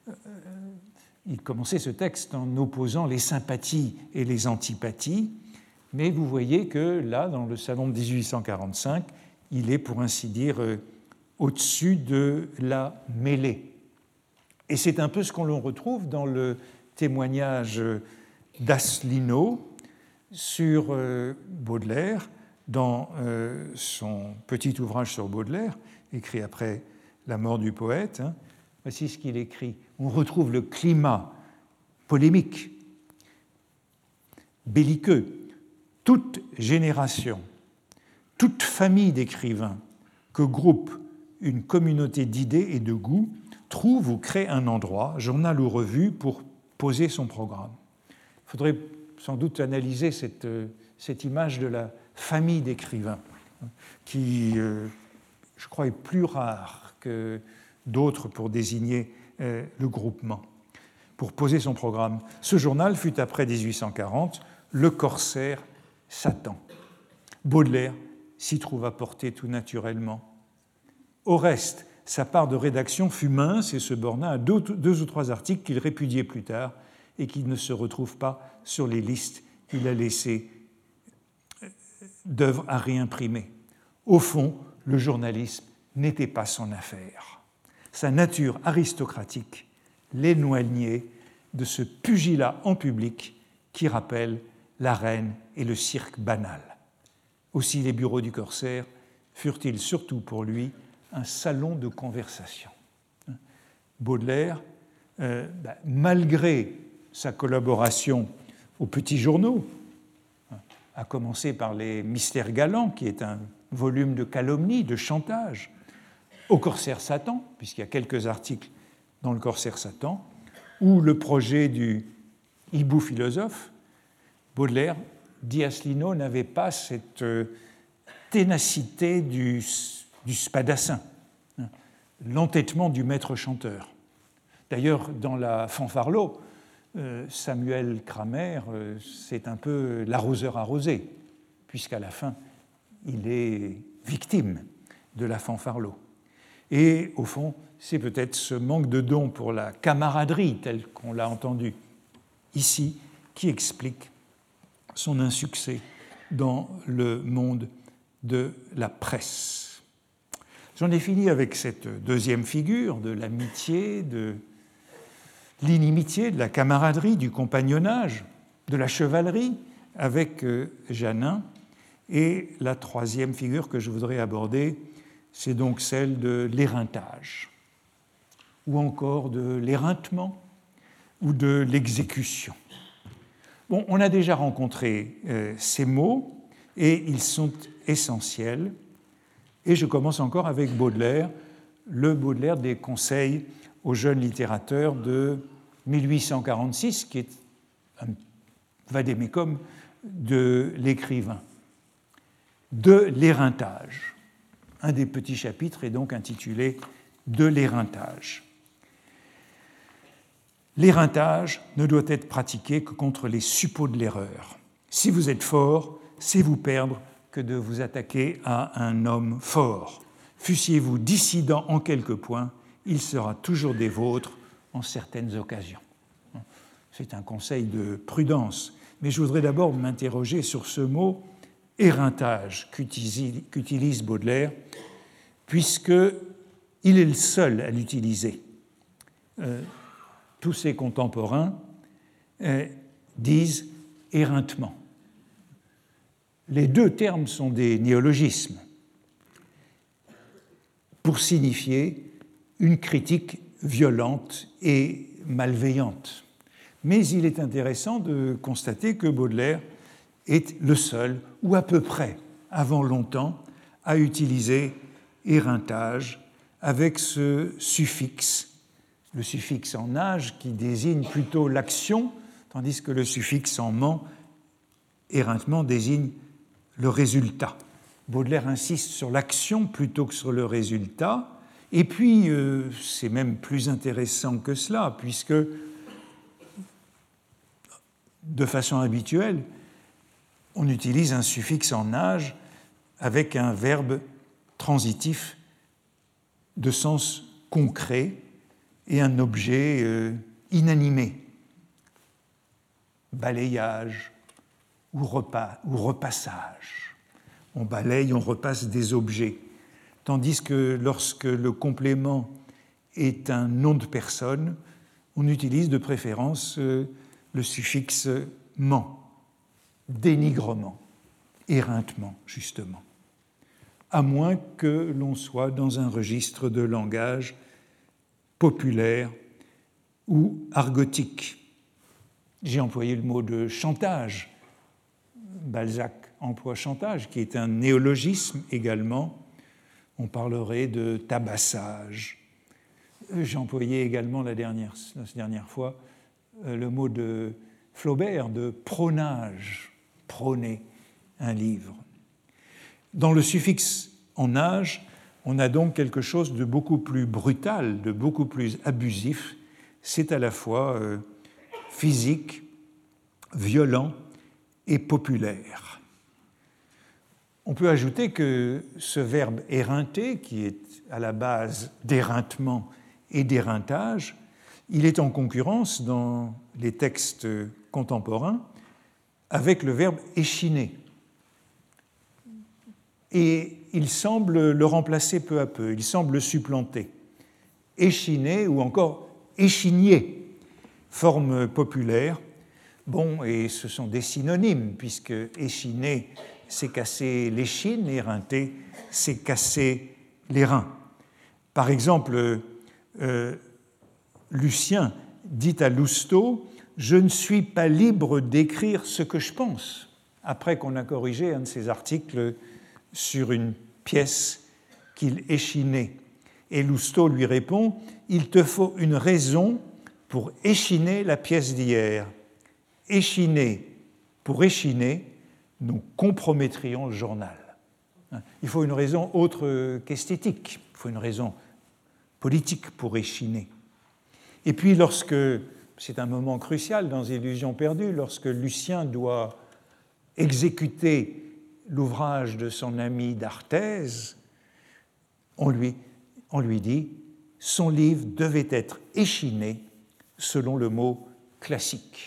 Il commençait ce texte en opposant les sympathies et les antipathies, mais vous voyez que là, dans le salon de 1845, il est, pour ainsi dire, au-dessus de la mêlée. Et c'est un peu ce qu'on retrouve dans le témoignage d'Asselineau sur Baudelaire, dans son petit ouvrage sur Baudelaire, écrit après la mort du poète. Voici ce qu'il écrit. On retrouve le climat polémique, belliqueux. Toute génération, toute famille d'écrivains que groupe une communauté d'idées et de goûts trouve ou crée un endroit, journal ou revue, pour poser son programme. Il faudrait sans doute analyser cette image de la famille d'écrivains, qui, je crois, est plus rare que d'autres pour désigner le groupement, pour poser son programme. Ce journal fut, après 1840, le corsaire Satan. Baudelaire s'y trouva porté tout naturellement. Au reste, sa part de rédaction fut mince et se borna à deux ou trois articles qu'il répudiait plus tard et qui ne se retrouvent pas sur les listes qu'il a laissées d'œuvres à réimprimer. Au fond, le journalisme n'était pas son affaire. Sa nature aristocratique l'éloignait de ce pugilat en public qui rappelle l'arène et le cirque banal. Aussi les bureaux du corsaire furent-ils surtout pour lui un salon de conversation. Baudelaire, malgré sa collaboration aux petits journaux, à commencer par les Mystères galants, qui est un volume de calomnie, de chantage, au Corsaire Satan, puisqu'il y a quelques articles dans le Corsaire Satan, ou le projet du hibou philosophe, Baudelaire, dit Asselineau, n'avait pas cette ténacité du spadassin, l'entêtement du maître chanteur. D'ailleurs, dans la Fanfarlot, Samuel Kramer, c'est un peu l'arroseur arrosé, puisqu'à la fin, il est victime de la fanfarlot. Et au fond, c'est peut-être ce manque de don pour la camaraderie, tel qu'on l'a entendu ici, qui explique son insuccès dans le monde de la presse. J'en ai fini avec cette deuxième figure de l'amitié, de l'inimitié, de la camaraderie, du compagnonnage, de la chevalerie avec Jeannin. Et la troisième figure que je voudrais aborder, c'est donc celle de l'éreintage, ou encore de l'éreintement, ou de l'exécution. Bon, on a déjà rencontré ces mots, et ils sont essentiels. Et je commence encore avec Baudelaire, le Baudelaire des conseils aux jeunes littérateurs de 1846, qui est un vade-mecum de l'écrivain. De l'éreintage. Un des petits chapitres est donc intitulé « De l'éreintage ». L'éreintage ne doit être pratiqué que contre les suppôts de l'erreur. Si vous êtes fort, c'est vous perdre que de vous attaquer à un homme fort. Fussiez-vous dissident en quelques points, il sera toujours des vôtres en certaines occasions. C'est un conseil de prudence, mais je voudrais d'abord m'interroger sur ce mot éreintage qu'utilise Baudelaire, puisqu'il est le seul à l'utiliser. Tous ses contemporains disent éreintement. Les deux termes sont des néologismes pour signifier une critique violente et malveillante. Mais il est intéressant de constater que Baudelaire est le seul, ou à peu près, avant longtemps, à utiliser éreintage avec ce suffixe, le suffixe en age qui désigne plutôt l'action, tandis que le suffixe en ment, éreintement, désigne le résultat. Baudelaire insiste sur l'action plutôt que sur le résultat, et puis c'est même plus intéressant que cela, puisque de façon habituelle, on utilise un suffixe en age avec un verbe transitif de sens concret et un objet inanimé. Balayage ou repassage. On balaye, on repasse des objets. Tandis que lorsque le complément est un nom de personne, on utilise de préférence le suffixe ment. Dénigrement, éreintement, justement, à moins que l'on soit dans un registre de langage populaire ou argotique. J'ai employé le mot de chantage. Balzac emploie chantage, qui est un néologisme également. On parlerait de tabassage. J'ai employé également la dernière fois le mot de Flaubert de prônage. Prôner un livre. Dans le suffixe en age, on a donc quelque chose de beaucoup plus brutal, de beaucoup plus abusif. C'est à la fois physique, violent et populaire. On peut ajouter que ce verbe éreinter, qui est à la base d'éreintement et d'éreintage, il est en concurrence dans les textes contemporains avec le verbe échiner. Et il semble le remplacer peu à peu, il semble le supplanter. Échiner ou encore échigner, forme populaire. Bon, et ce sont des synonymes, puisque échiner, c'est casser l'échine, éreinter, c'est casser les reins. Par exemple, Lucien dit à Lousteau « Je ne suis pas libre d'écrire ce que je pense », après qu'on a corrigé un de ses articles sur une pièce qu'il échinait. Et Lousteau lui répond « Il te faut une raison pour échiner la pièce d'hier. Échiner pour échiner, nous compromettrions le journal. » Il faut une raison autre qu'esthétique, il faut une raison politique pour échiner. Et puis lorsque, c'est un moment crucial dans Illusions perdues, lorsque Lucien doit exécuter l'ouvrage de son ami d'Arthez, on lui dit « son livre devait être échiné selon le mot classique ».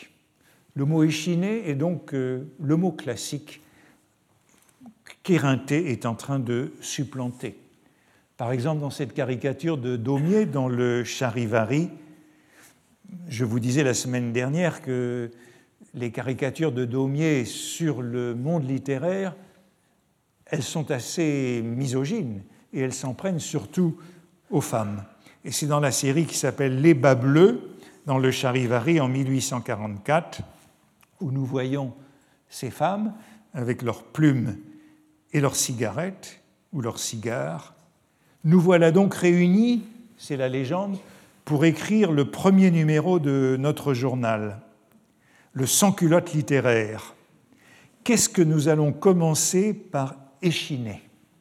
Le mot échiné est donc le mot classique qu'Éreinté est en train de supplanter. Par exemple, dans cette caricature de Daumier, dans le Charivari, je vous disais la semaine dernière que les caricatures de Daumier sur le monde littéraire, elles sont assez misogynes et elles s'en prennent surtout aux femmes. Et c'est dans la série qui s'appelle Les Bas Bleus, dans le Charivari en 1844, où nous voyons ces femmes avec leurs plumes et leurs cigarettes ou leurs cigares. Nous voilà donc réunis, c'est la légende, pour écrire le premier numéro de notre journal, le sans-culotte littéraire. Qu'est-ce que nous allons commencer par échiner ?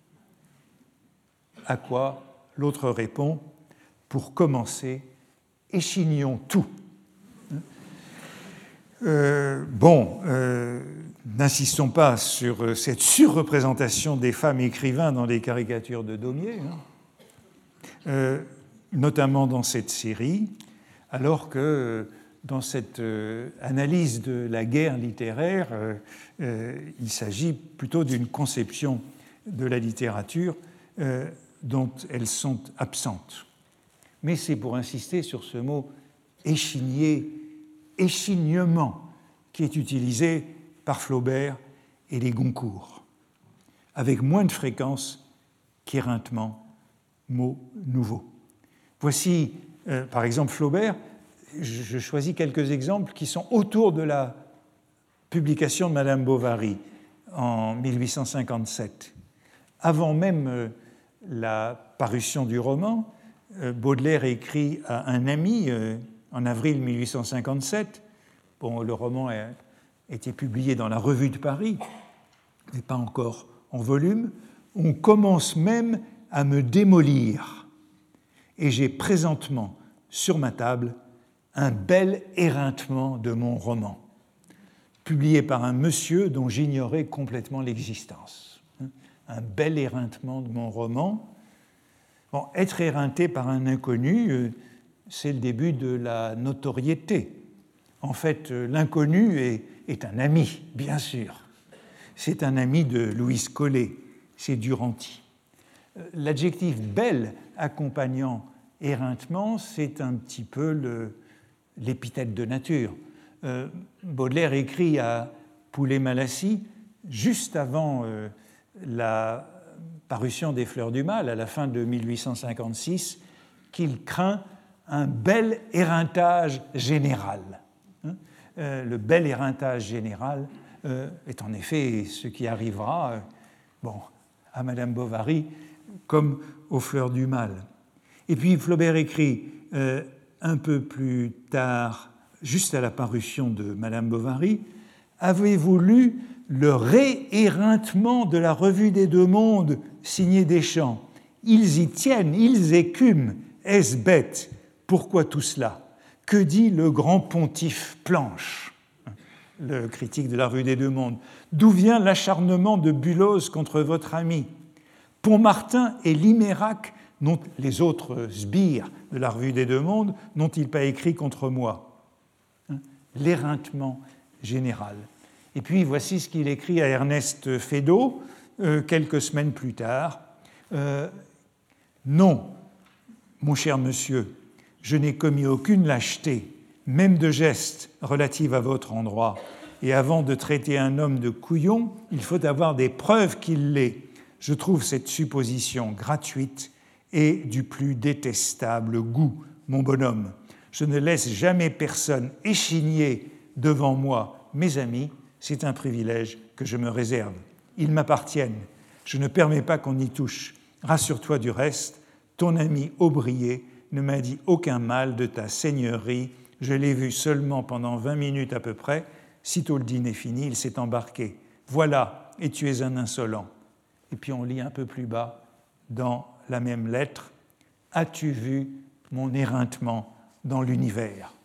À quoi l'autre répond, pour commencer, échinions tout. N'insistons pas sur cette surreprésentation des femmes écrivains dans les caricatures de Daumier, notamment dans cette série, alors que dans cette analyse de la guerre littéraire, il s'agit plutôt d'une conception de la littérature dont elles sont absentes. Mais c'est pour insister sur ce mot échigner, échignement, qui est utilisé par Flaubert et les Goncourt, avec moins de fréquence qu'éreintement, mot nouveau. Voici, par exemple, Flaubert. Je choisis quelques exemples qui sont autour de la publication de Madame Bovary en 1857. Avant même la parution du roman, Baudelaire écrit à un ami en avril 1857. Bon, le roman a été publié dans la Revue de Paris, mais pas encore en volume. On commence même à me démolir. Et j'ai présentement sur ma table un bel éreintement de mon roman, publié par un monsieur dont j'ignorais complètement l'existence. Un bel éreintement de mon roman. Bon, être éreinté par un inconnu, c'est le début de la notoriété. En fait, l'inconnu est un ami, bien sûr. C'est un ami de Louise Collet, c'est Duranty. L'adjectif belle accompagnant éreintement, c'est un petit peu l'épithète de nature. Baudelaire écrit à Poulet-Malassis, juste avant la parution des Fleurs du Mal, à la fin de 1856, qu'il craint un bel éreintage général. Le bel éreintage général est en effet ce qui arrivera à Madame Bovary comme aux Fleurs du Mal. Et puis Flaubert écrit un peu plus tard, juste à la parution de Madame Bovary, « Avez-vous lu le rééreintement de la Revue des Deux Mondes signé Deschamps ? Ils y tiennent, ils écument. Est-ce bête ? Pourquoi tout cela ? Que dit le grand pontife Planche ?» Le critique de la Revue des Deux Mondes. « D'où vient l'acharnement de Bulose contre votre ami ? Pontmartin et Limérac, les autres sbires de la Revue des Deux Mondes, n'ont-ils pas écrit contre moi ? » L'éreintement général. Et puis voici ce qu'il écrit à Ernest Feydeau quelques semaines plus tard. Non, mon cher monsieur, je n'ai commis aucune lâcheté, même de geste relative à votre endroit. Et avant de traiter un homme de couillon, il faut avoir des preuves qu'il l'est. Je trouve cette supposition gratuite et du plus détestable goût, mon bonhomme. Je ne laisse jamais personne échigner devant moi, mes amis, c'est un privilège que je me réserve. Ils m'appartiennent, je ne permets pas qu'on y touche. Rassure-toi du reste, ton ami Aubrier ne m'a dit aucun mal de ta seigneurie, je l'ai vu seulement pendant 20 minutes à peu près, sitôt le dîner fini, il s'est embarqué. Voilà, et tu es un insolent. Et puis on lit un peu plus bas, dans la même lettre, « As-tu vu mon éreintement dans l'univers ?»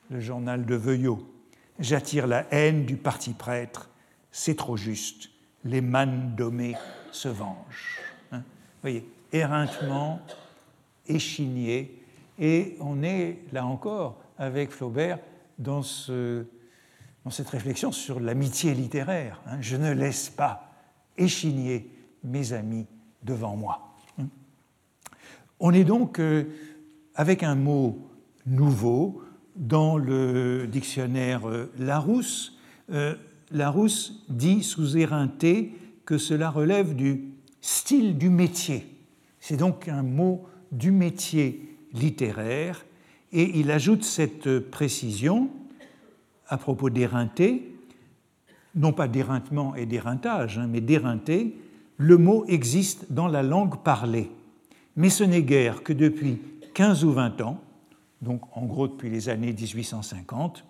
le journal de Veuillot. J'attire la haine du parti prêtre, c'est trop juste, les mannes dommées se vengent. Vous voyez, éreintement, échigné, et on est là encore avec Flaubert dans cette réflexion sur l'amitié littéraire. Je ne laisse pas échigner mes amis devant moi. On est donc avec un mot nouveau dans le dictionnaire Larousse. Larousse dit sous éreinté que cela relève du style du métier. C'est donc un mot du métier littéraire et il ajoute cette précision à propos d'éreinté, non pas d'éreintement et d'éreintage, mais d'éreinté. Le mot existe dans la langue parlée, mais ce n'est guère que depuis 15 ou 20 ans, donc en gros depuis les années 1850,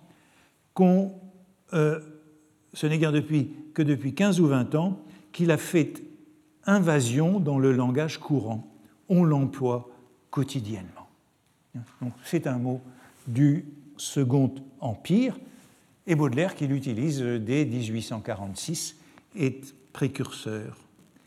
ce n'est guère que depuis 15 ou 20 ans qu'il a fait invasion dans le langage courant. On l'emploie quotidiennement. Donc, c'est un mot du Second Empire, et Baudelaire, qui l'utilise dès 1846, est précurseur.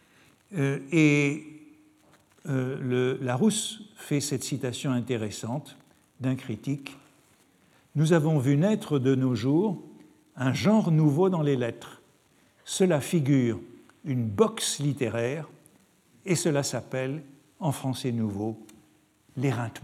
Larousse fait cette citation intéressante d'un critique. « Nous avons vu naître de nos jours un genre nouveau dans les lettres. Cela figure une boxe littéraire et cela s'appelle, en français nouveau, l'éreintement. »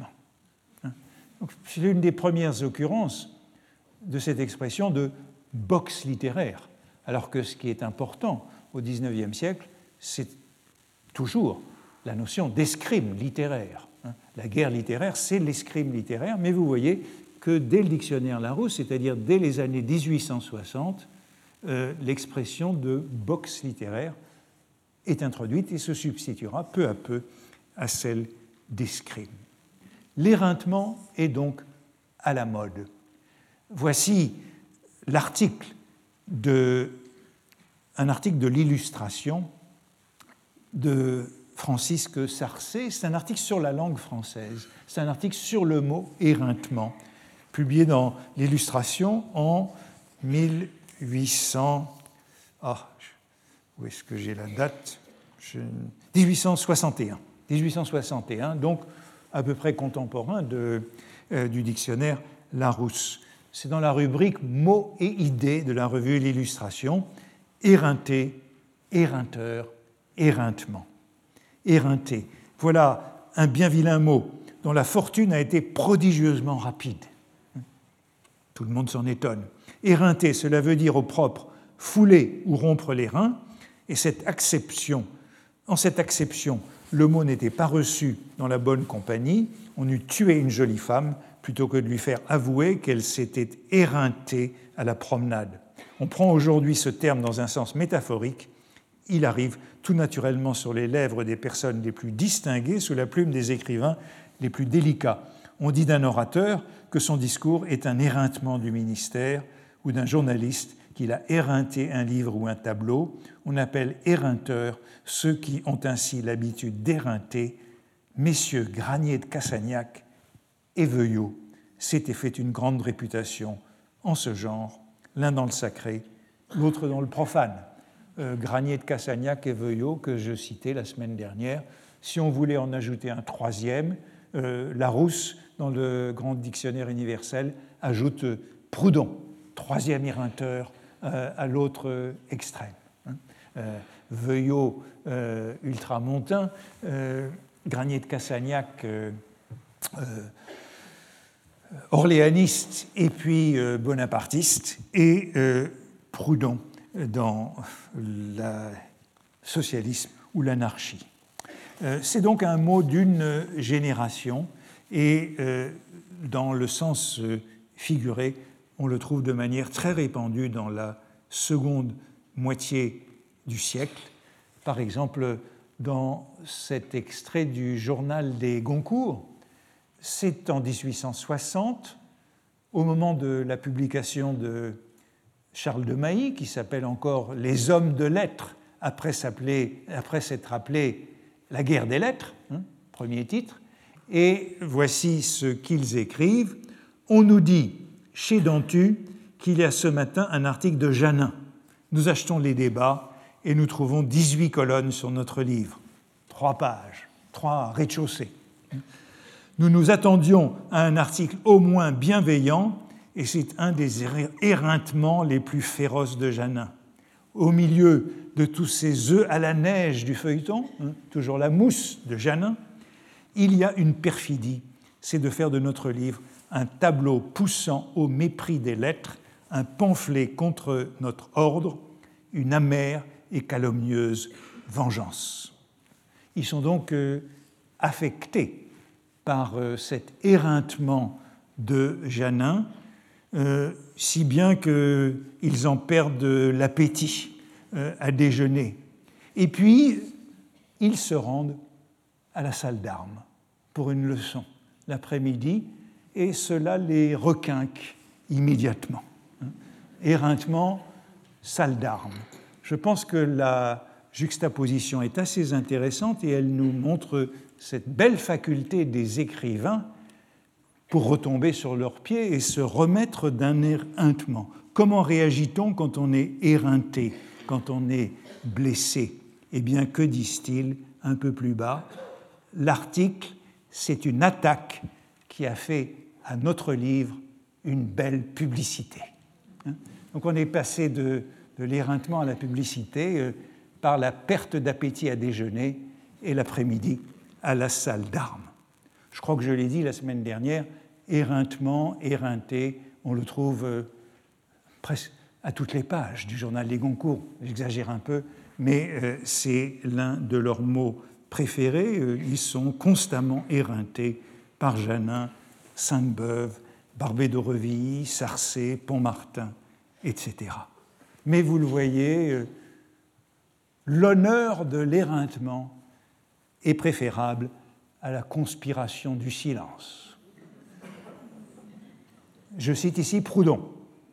C'est une des premières occurrences de cette expression de boxe littéraire, alors que ce qui est important au XIXe siècle, c'est toujours la notion d'escrime littéraire. La guerre littéraire, c'est l'escrime littéraire, mais vous voyez que dès le dictionnaire Larousse, c'est-à-dire dès les années 1860, l'expression de boxe littéraire est introduite et se substituera peu à peu à celle d'escrime. L'éreintement est donc à la mode. Voici un article de l'Illustration de Francisque Sarcey. C'est un article sur la langue française. C'est un article sur le mot éreintement, publié dans l'Illustration en 1800. Où est-ce que j'ai la date 1861. 1861, donc à peu près contemporain du dictionnaire Larousse. C'est dans la rubrique mots et idées de la revue L'Illustration. Éreinté, éreinteur, éreintement. Éreinté. Voilà un bien vilain mot dont la fortune a été prodigieusement rapide. Tout le monde s'en étonne. Éreinté, cela veut dire au propre fouler ou rompre les reins, et en cette acception, le mot n'était pas reçu dans la bonne compagnie. On eût tué une jolie femme plutôt que de lui faire avouer qu'elle s'était éreintée à la promenade. On prend aujourd'hui ce terme dans un sens métaphorique. Il arrive tout naturellement sur les lèvres des personnes les plus distinguées, sous la plume des écrivains les plus délicats. On dit d'un orateur que son discours est un éreintement du ministère, ou d'un journaliste qu'il a éreinté un livre ou un tableau. On appelle éreinteurs ceux qui ont ainsi l'habitude d'éreinter. Messieurs Granier de Cassagnac et Veuillot s'étaient fait une grande réputation en ce genre, l'un dans le sacré, l'autre dans le profane. Granier de Cassagnac et Veuillot, que je citais la semaine dernière. Si on voulait en ajouter un troisième, Larousse, dans le Grand Dictionnaire universel, ajoute Proudhon, troisième éreinteur à l'autre extrême. Veuillot, ultramontain, Granier de Cassagnac, orléaniste et puis bonapartiste, et Proudhon dans le socialisme ou l'anarchie. C'est donc un mot d'une génération et dans le sens figuré, on le trouve de manière très répandue dans la seconde moitié du siècle. Par exemple, dans cet extrait du journal des Goncourt, c'est en 1860, au moment de la publication de Charles de Mailly, qui s'appelle encore « Les hommes de lettres », après s'être appelé « La guerre des lettres », premier titre. Et voici ce qu'ils écrivent. « On nous dit chez Dantu qu'il y a ce matin un article de Janin. Nous achetons les débats et nous trouvons 18 colonnes sur notre livre. 3 pages, 3 rez-de-chaussée. Nous nous attendions à un article au moins bienveillant et c'est un des éreintements les plus féroces de Janin. Au milieu de tous ces œufs à la neige du feuilleton, toujours la mousse de Janin, il y a une perfidie, c'est de faire de notre livre un tableau poussant au mépris des lettres, un pamphlet contre notre ordre, une amère et calomnieuse vengeance. Ils sont donc affectés par cet éreintement de Janin, si bien qu'ils en perdent l'appétit à déjeuner. Et puis, ils se rendent à la salle d'armes pour une leçon l'après-midi, et cela les requinque immédiatement. Éreintement, salle d'armes. Je pense que la juxtaposition est assez intéressante et elle nous montre cette belle faculté des écrivains pour retomber sur leurs pieds et se remettre d'un éreintement. Comment réagit-on quand on est éreinté, quand on est blessé? Eh bien, que disent-ils un peu plus bas? L'article, c'est une attaque qui a fait à notre livre une belle publicité. Donc on est passé de l'éreintement à la publicité par la perte d'appétit à déjeuner et l'après-midi à la salle d'armes. Je crois que je l'ai dit la semaine dernière, éreintement, éreinté, on le trouve presque à toutes les pages du journal Les Goncourt. J'exagère un peu, mais c'est l'un de leurs mots préférés. Ils sont constamment éreintés par Janin, Sainte-Beuve, Barbé d'Aurevilly, Sarcey, Pont-Martin, etc. Mais vous le voyez, l'honneur de l'éreintement est préférable à la conspiration du silence. Je cite ici Proudhon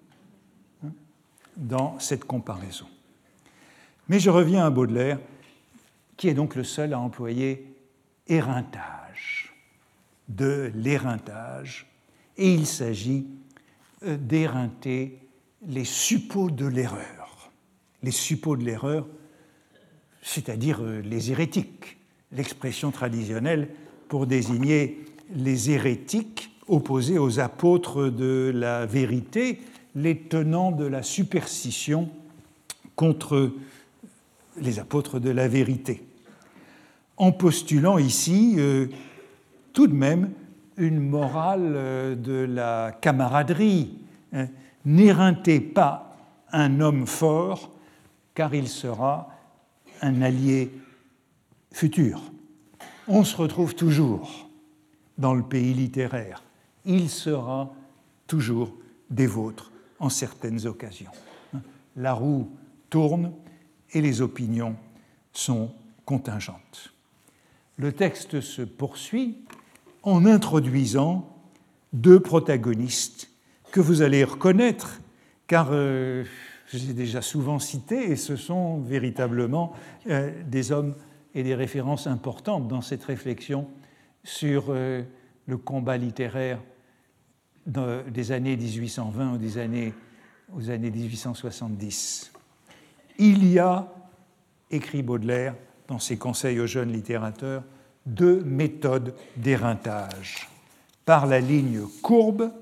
dans cette comparaison. Mais je reviens à Baudelaire, qui est donc le seul à employer éreintage, de l'éreintage, et il s'agit d'éreinter les suppôts de l'erreur. Les suppôts de l'erreur, c'est-à-dire les hérétiques, l'expression traditionnelle pour désigner les hérétiques opposés aux apôtres de la vérité, les tenants de la superstition contre les apôtres de la vérité, en postulant ici tout de même une morale de la camaraderie. N'éreintez pas un homme fort, car il sera un allié futur. On se retrouve toujours dans le pays littéraire. Il sera toujours des vôtres en certaines occasions. La roue tourne et les opinions sont contingentes. Le texte se poursuit en introduisant 2 protagonistes que vous allez reconnaître, car je les ai déjà souvent cités, et ce sont véritablement des hommes et des références importantes dans cette réflexion sur le combat littéraire des années 1820 aux années 1870. Il y a, écrit Baudelaire dans ses conseils aux jeunes littérateurs, 2 méthodes d'éreintage, par la ligne courbe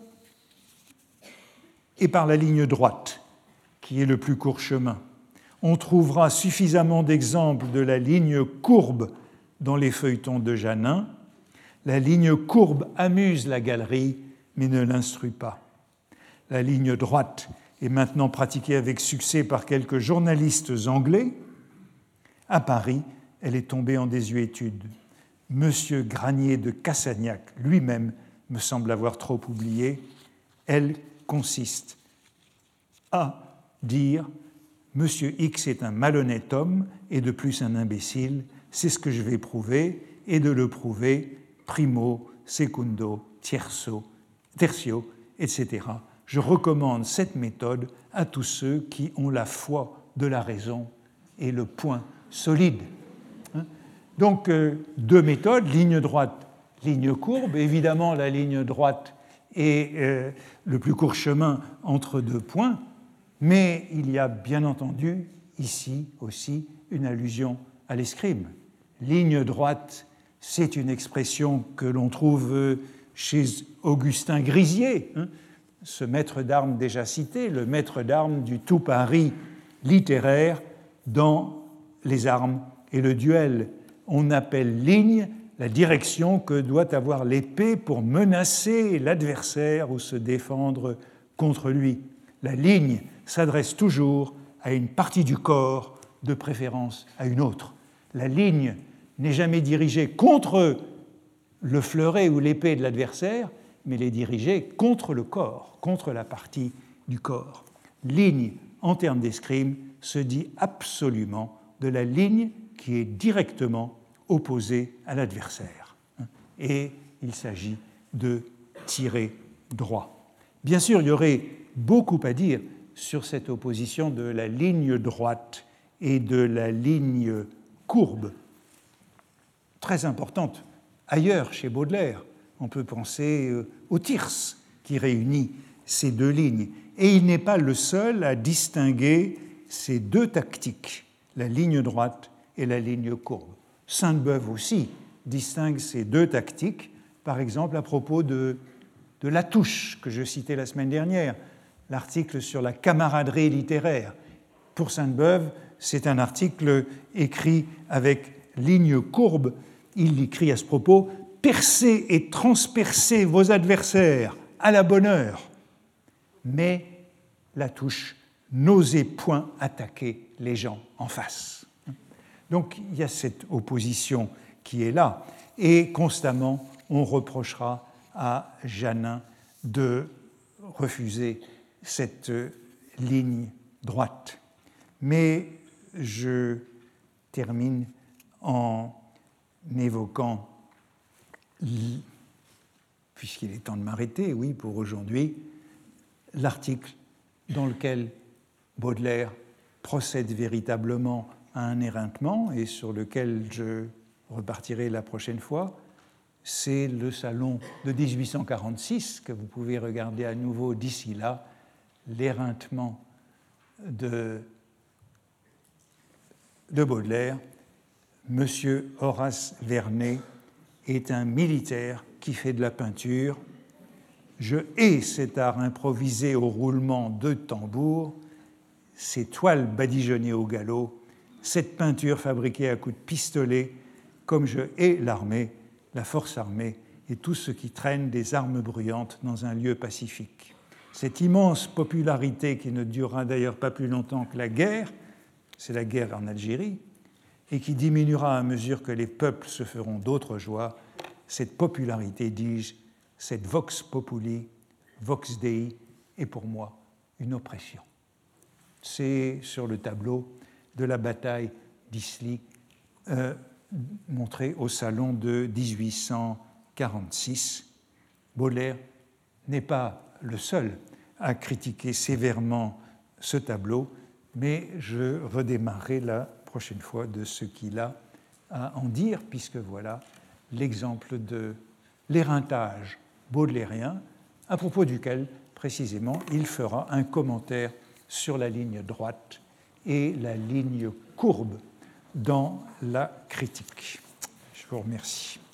et par la ligne droite, qui est le plus court chemin. On trouvera suffisamment d'exemples de la ligne courbe dans les feuilletons de Janin. La ligne courbe amuse la galerie, mais ne l'instruit pas. La ligne droite est maintenant pratiquée avec succès par quelques journalistes anglais. À Paris, elle est tombée en désuétude. Monsieur Granier de Cassagnac lui-même me semble avoir trop oublié. Elle consiste à dire « Monsieur X est un malhonnête homme et de plus un imbécile, c'est ce que je vais prouver, et de le prouver primo, secundo, tertio, etc. Je recommande cette méthode à tous ceux qui ont la foi de la raison et le point solide. » Donc, 2 méthodes, ligne droite, ligne courbe. Évidemment, la ligne droite et le plus court chemin entre deux points, mais il y a bien entendu ici aussi une allusion à l'escrime. Ligne droite, c'est une expression que l'on trouve chez Augustin Grisier, ce maître d'armes déjà cité, le maître d'armes du tout Paris littéraire dans les armes et le duel. On appelle ligne la direction que doit avoir l'épée pour menacer l'adversaire ou se défendre contre lui. La ligne s'adresse toujours à une partie du corps, de préférence à une autre. La ligne n'est jamais dirigée contre le fleuret ou l'épée de l'adversaire, mais elle est dirigée contre le corps, contre la partie du corps. Ligne, en termes d'escrime, se dit absolument de la ligne qui est directement opposée à l'adversaire. Et il s'agit de tirer droit. Bien sûr, il y aurait beaucoup à dire sur cette opposition de la ligne droite et de la ligne courbe, très importante ailleurs chez Baudelaire. On peut penser au tierce qui réunit ces deux lignes. Et il n'est pas le seul à distinguer ces deux tactiques, la ligne droite et la ligne courbe. Sainte-Beuve aussi distingue ces deux tactiques, par exemple à propos de Latouche, que je citais la semaine dernière, l'article sur la camaraderie littéraire. Pour Sainte-Beuve, c'est un article écrit avec ligne courbe. Il écrit à ce propos « Percez et transpercez vos adversaires à la bonne heure, mais Latouche, n'osez point attaquer les gens en face. » Donc il y a cette opposition qui est là, et constamment on reprochera à Janin de refuser cette ligne droite. Mais je termine en évoquant, puisqu'il est temps de m'arrêter, oui, pour aujourd'hui, l'article dans lequel Baudelaire procède véritablement à un éreintement et sur lequel je repartirai la prochaine fois, c'est le salon de 1846 que vous pouvez regarder à nouveau d'ici là, l'éreintement de Baudelaire. Monsieur Horace Vernet est un militaire qui fait de la peinture. Je hais cet art improvisé au roulement de tambour, ces toiles badigeonnées au galop, cette peinture fabriquée à coups de pistolet, comme je hais l'armée, la force armée et tout ce qui traîne des armes bruyantes dans un lieu pacifique. Cette immense popularité qui ne durera d'ailleurs pas plus longtemps que la guerre, c'est la guerre en Algérie, et qui diminuera à mesure que les peuples se feront d'autres joies, cette popularité, dis-je, cette vox populi, vox dei, est pour moi une oppression. C'est sur le tableau de la bataille d'Isly, montré au salon de 1846. Baudelaire n'est pas le seul à critiquer sévèrement ce tableau, mais je redémarrerai la prochaine fois de ce qu'il a à en dire, puisque voilà l'exemple de l'éreintage baudelairien, à propos duquel, précisément, il fera un commentaire sur la ligne droite et la ligne courbe dans la critique. Je vous remercie.